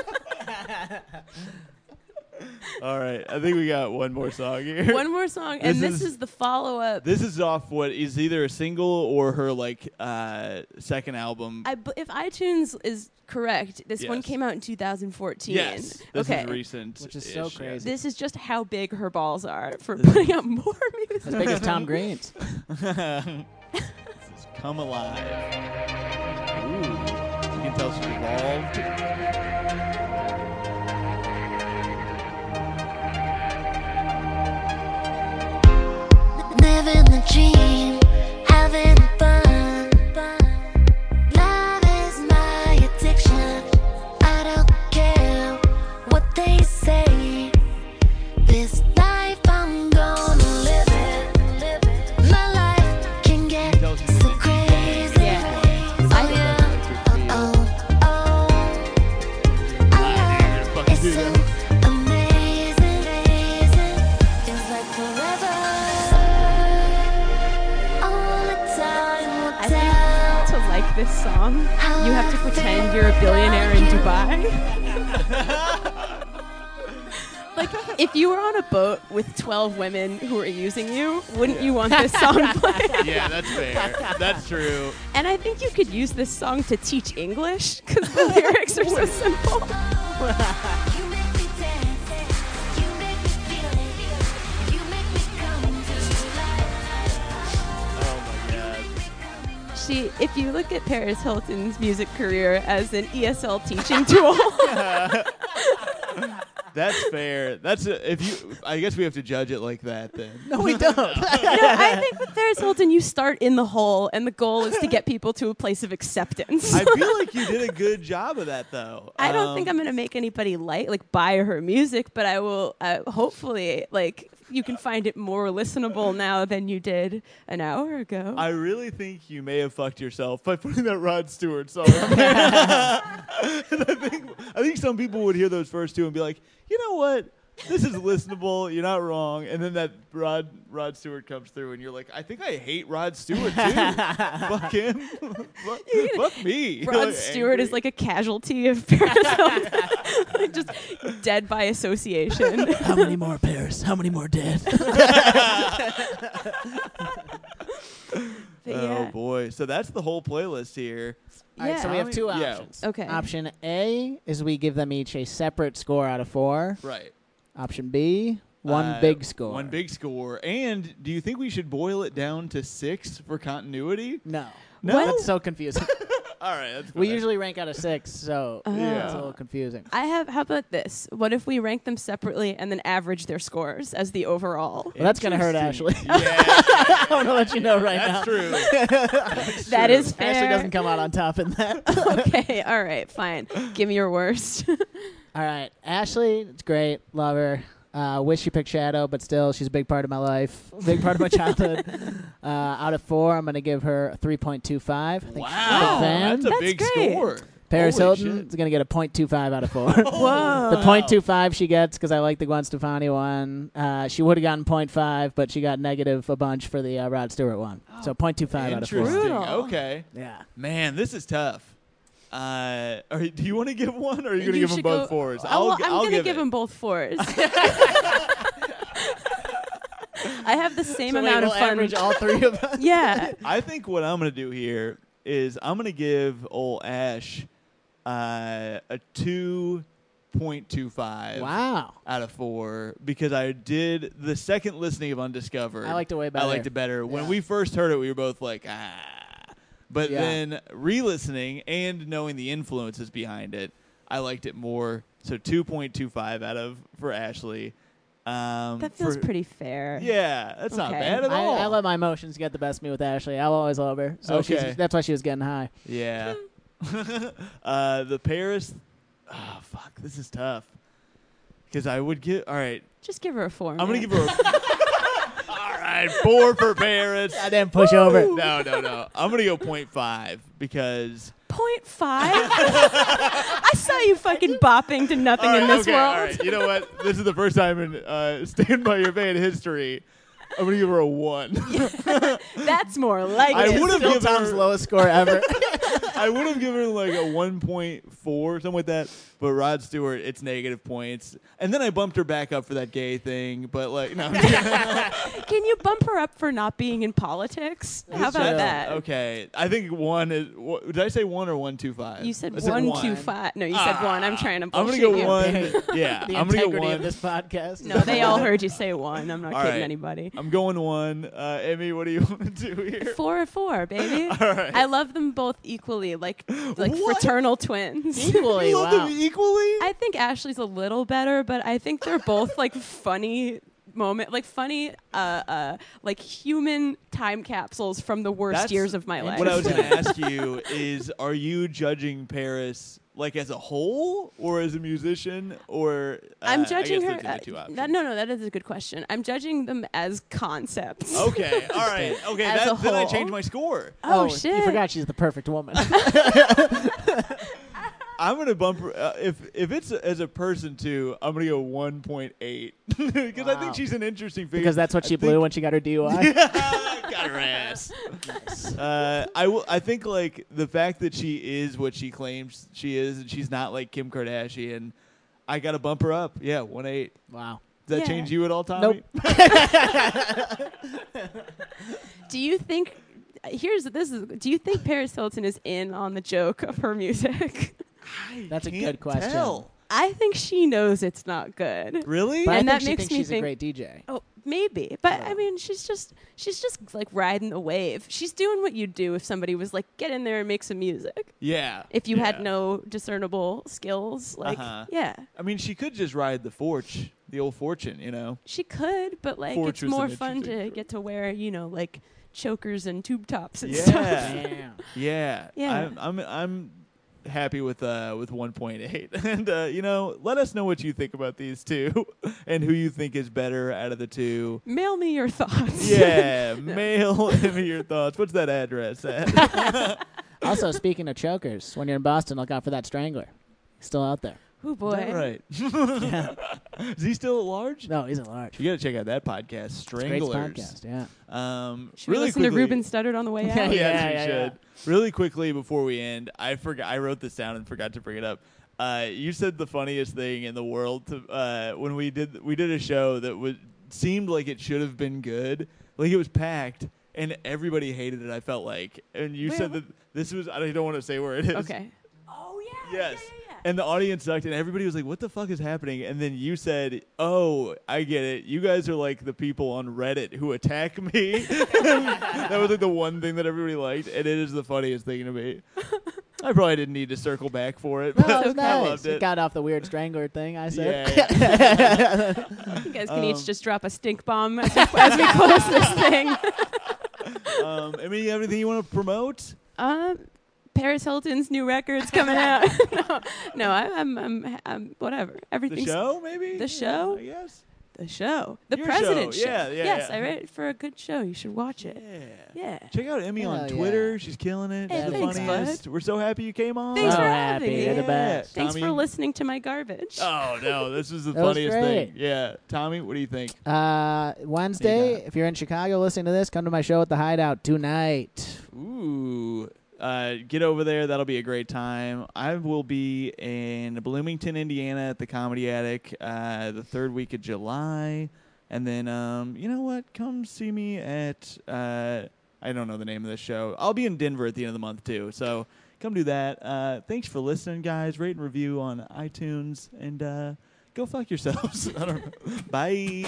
All right. I think we got one more song here. One more song, and This this is- is the follow-up. This is off what is either a single or her like uh, second album. I b- if iTunes is correct, this one Yes. came out in two thousand fourteen. yes, this okay. is recent, Which is so crazy. This is just how big her balls are for putting out more music. As big as Tom Green's. This is Come Alive. Ooh, you can tell she's evolved. Living the dream, having fun. Love is my addiction. I don't care what they say. This life I'm gonna live it. My life can get You can tell she's so really crazy. Yeah. Oh yeah. Oh oh. You're gonna fucking It's do so that. amazing. Feels like forever. All the time will I tell. think to like this song, you have to pretend you're a billionaire in Dubai. Like, if you were on a boat with twelve women who were using you, wouldn't you want this song played? Yeah, that's fair. That's true. And I think you could use this song to teach English because the lyrics are so simple. You make me dance, you make me feel it, you make me come to life. Oh my god. She, if you look at Paris Hilton's music career as an E S L teaching tool, That's fair. That's a, if you. I guess we have to judge it like that then. No, we don't. no, I think with Paris Hilton, you start in the hole, and the goal is to get people to a place of acceptance. I feel like you did a good job of that though. I don't think Um, I'm gonna make anybody like like buy her music, but I will uh, hopefully like you can find it more listenable now than you did an hour ago. I really think you may have fucked yourself by putting that Rod Stewart song on there. And I think I think some people would hear those first two and be like, you know what? This is listenable. You're not wrong. And then that Rod Rod Stewart comes through, and you're like, I think I hate Rod Stewart too. Fuck him. fuck, fuck me. Rod Like, Stewart angry. is like a casualty of Paris Hilton, like just dead by association. How many more pairs? How many more dead? But Oh yeah. boy. So that's the whole playlist here. All right, so we Yeah. have two Yeah. options. Okay. Option A is we give them each a separate score out of four. Right. Option B, one Uh, big score. One big score. And do you think we should boil it down to six for continuity? No. No? That's so confusing. All right. That's we fine. usually rank out of six, so Yeah. it's a little confusing. I have. How about this? What if we rank them separately and then average their scores as the overall? Well, that's gonna hurt Ashley. Interesting. Yeah, I want to let you know right that's now. true. That's That true. is fair. Ashley doesn't come out on top in that. Okay. All right. Fine. Give me your worst. All right, Ashley, it's great, love her. Uh, wish she picked Shadow, but still, she's a big part of my life, big part of my childhood. Uh, out of four, I'm going to give her a three point two five. I think she's a big Wow, fan. that's a That's big great. score. Paris Holy Hilton shit. is going to get a point two five out of four. Whoa. The point two five she gets because I like the Gwen Stefani one. Uh, she would have gotten point five, but she got negative a bunch for the uh, Rod Stewart one. So point two five out of four. Interesting. Brutal. Okay. Yeah. Man, this is tough. Uh, are, do you want to give one, or are you going to You give them should both go- fours? Oh, I'll, well, g- I'm I'll gonna give give it. them both fours. I have the same So wait, amount we'll of fun. average all three of us. Yeah. I think what I'm going to do here is I'm going to give old Ash uh, a two point two five Wow. out of four because I did the second listening of Undiscovered. I liked it way I better. liked it better. When Yeah. we first heard it, we were both like, ah. But Yeah. then re-listening and knowing the influences behind it, I liked it more. So two point two five out of for Ashley. Um, That feels for- pretty fair. Yeah, that's not Okay. bad at I, all. I let my emotions get the best of me with Ashley. I'll always love her. So Okay. she's, that's why she was getting high. Yeah. uh, the Paris. Oh, fuck. This is tough. Because I would give. All right. Just give her a four. I'm going to man. give her a. All right. Four for Paris. I didn't push over. No, no, no. I'm going to go point five because. Point five. I saw you fucking bopping to nothing All right, in this okay, world. All right. You know what? This is the first time in uh, Stand By Your Band history. I'm going to give her a one. That's more like I it. would have Still given Tom's her. lowest score ever. I would have given her like a one point four, something like that. But Rod Stewart, it's negative points. And then I bumped her back up for that gay thing. But like, no. Can you bump her up for not being in politics? How about true. that? Okay. I think one is. wh- Did I say one or one two five? You said I one, one. two, five. No, you said one. I'm trying to I'm bullshit gonna go you. one. Yeah, the I'm gonna go integrity one. of this podcast. No, they all heard you say one. I'm not All kidding right. anybody. I'm going one. Uh, Emmy, what do you want to do here? Four or four, baby. All right. I love them both equally, like like What? fraternal twins. Equally, You love wow. them equally? I think Ashley's a little better, but I think they're both like funny moment, like funny, uh, uh, like human time capsules from the worst That's years of my life. What I was going to ask you is, are you judging Paris like as a whole, or as a musician, or uh, I'm judging I her. guess those are uh, the two options. that, no, no, that is a good question. I'm judging them as concepts. Okay, all right, okay. As That, a then I whole. changed my score. Oh, shit! You forgot she's the perfect woman. I'm gonna bump her, uh, if if it's as a person too. I'm gonna go one point eight because I Wow. think she's an interesting figure. because that's what I she think- blew when she got her D U I. Got her ass. Uh, I will. I think like the fact that she is what she claims she is, and she's not like Kim Kardashian. I gotta bump her up. Yeah, one eight. Wow. Does that Yeah. change you at all, Tommy? Do you think? Here's this is. Do you think Paris Hilton is in on the joke of her music? That's a Can't good question. tell. I think she knows it's not good. Really? But And I that think she makes thinks me she's think- a great D J. Oh, maybe, but I mean, she's just she's just like riding the wave. She's doing what you'd do if somebody was like, get in there and make some music. Yeah. If you yeah. had no discernible skills, like Uh-huh. yeah, I mean, she could just ride the fortune, the old fortune, you know. she could, but like Forge it's was an more fun interesting to choice. get to wear, you know, like chokers and tube tops and Yeah. stuff. Damn. Yeah. Yeah. I'm I'm, I'm happy with uh with one point eight. And uh, you know, let us know what you think about these two and who you think is better out of the two. Mail me your thoughts. Yeah, mail me your thoughts. What's that address at? Also, speaking of chokers, when you're in Boston, look out for that Strangler. Still out there. Oh boy. Is that right? Yeah. Is he still at large? No, he's at large. You got to check out that podcast, It's a great Stranglers. podcast, yeah. Um, Should we really listen quickly, to Ruben Studdard on the way out? Yeah, Yeah, we yeah, should. Really quickly before we end, I forgot. I wrote this down and forgot to bring it up. Uh, you said the funniest thing in the world to, uh, when we did we did a show that was seemed like it should have been good, like it was packed, and everybody hated it. I felt like, and you Wait, said what? that this was. I don't want to say where it is. Okay. Oh yeah. Yes. Yeah, yeah, yeah. And the audience sucked, and everybody was like, "What the fuck is happening?" And then you said, "Oh, I get it. You guys are like the people on Reddit who attack me." That was like the one thing that everybody liked, and it is the funniest thing to me. I probably didn't need to circle back for it, but No, it was I nice. loved It it. got off the weird Strangler thing I said. Yeah, yeah. You guys can Um, each just drop a stink bomb as we, as we close this thing. um, I mean, you have anything you want to promote? Um, Paris Hilton's new record's coming out. no, no, I, I'm, I'm, I'm, whatever. The Everything's show, maybe The show? Yeah, I guess. The show. The Your President show. Show. Yeah, yeah, Yes, yeah. I write it for a good show. You should watch it. Yeah. Yeah. Check out Emmy on Hell yeah. Twitter. She's killing it. Hey, She's the thanks, funniest. We're so happy you came on. Thanks so for happy. having me. You're the Yeah. best. Thanks Tommy? for listening to my garbage. Oh no, this is the That was funniest great. thing. Yeah, Tommy, what do you think? Uh, Wednesday, got? if you're in Chicago listening to this, come to my show at the Hideout tonight. Ooh, uh, get over there. That'll be a great time. I will be in Bloomington, Indiana, at the Comedy Attic uh, the third week of July, and then um, you know what? Come see me at uh, I don't know the name of this show. I'll be in Denver at the end of the month too. So come do that. Uh, thanks for listening, guys. Rate and review on iTunes, and uh, go fuck yourselves. I don't know. Bye.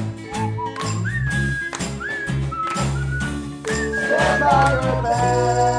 Stand by your bed.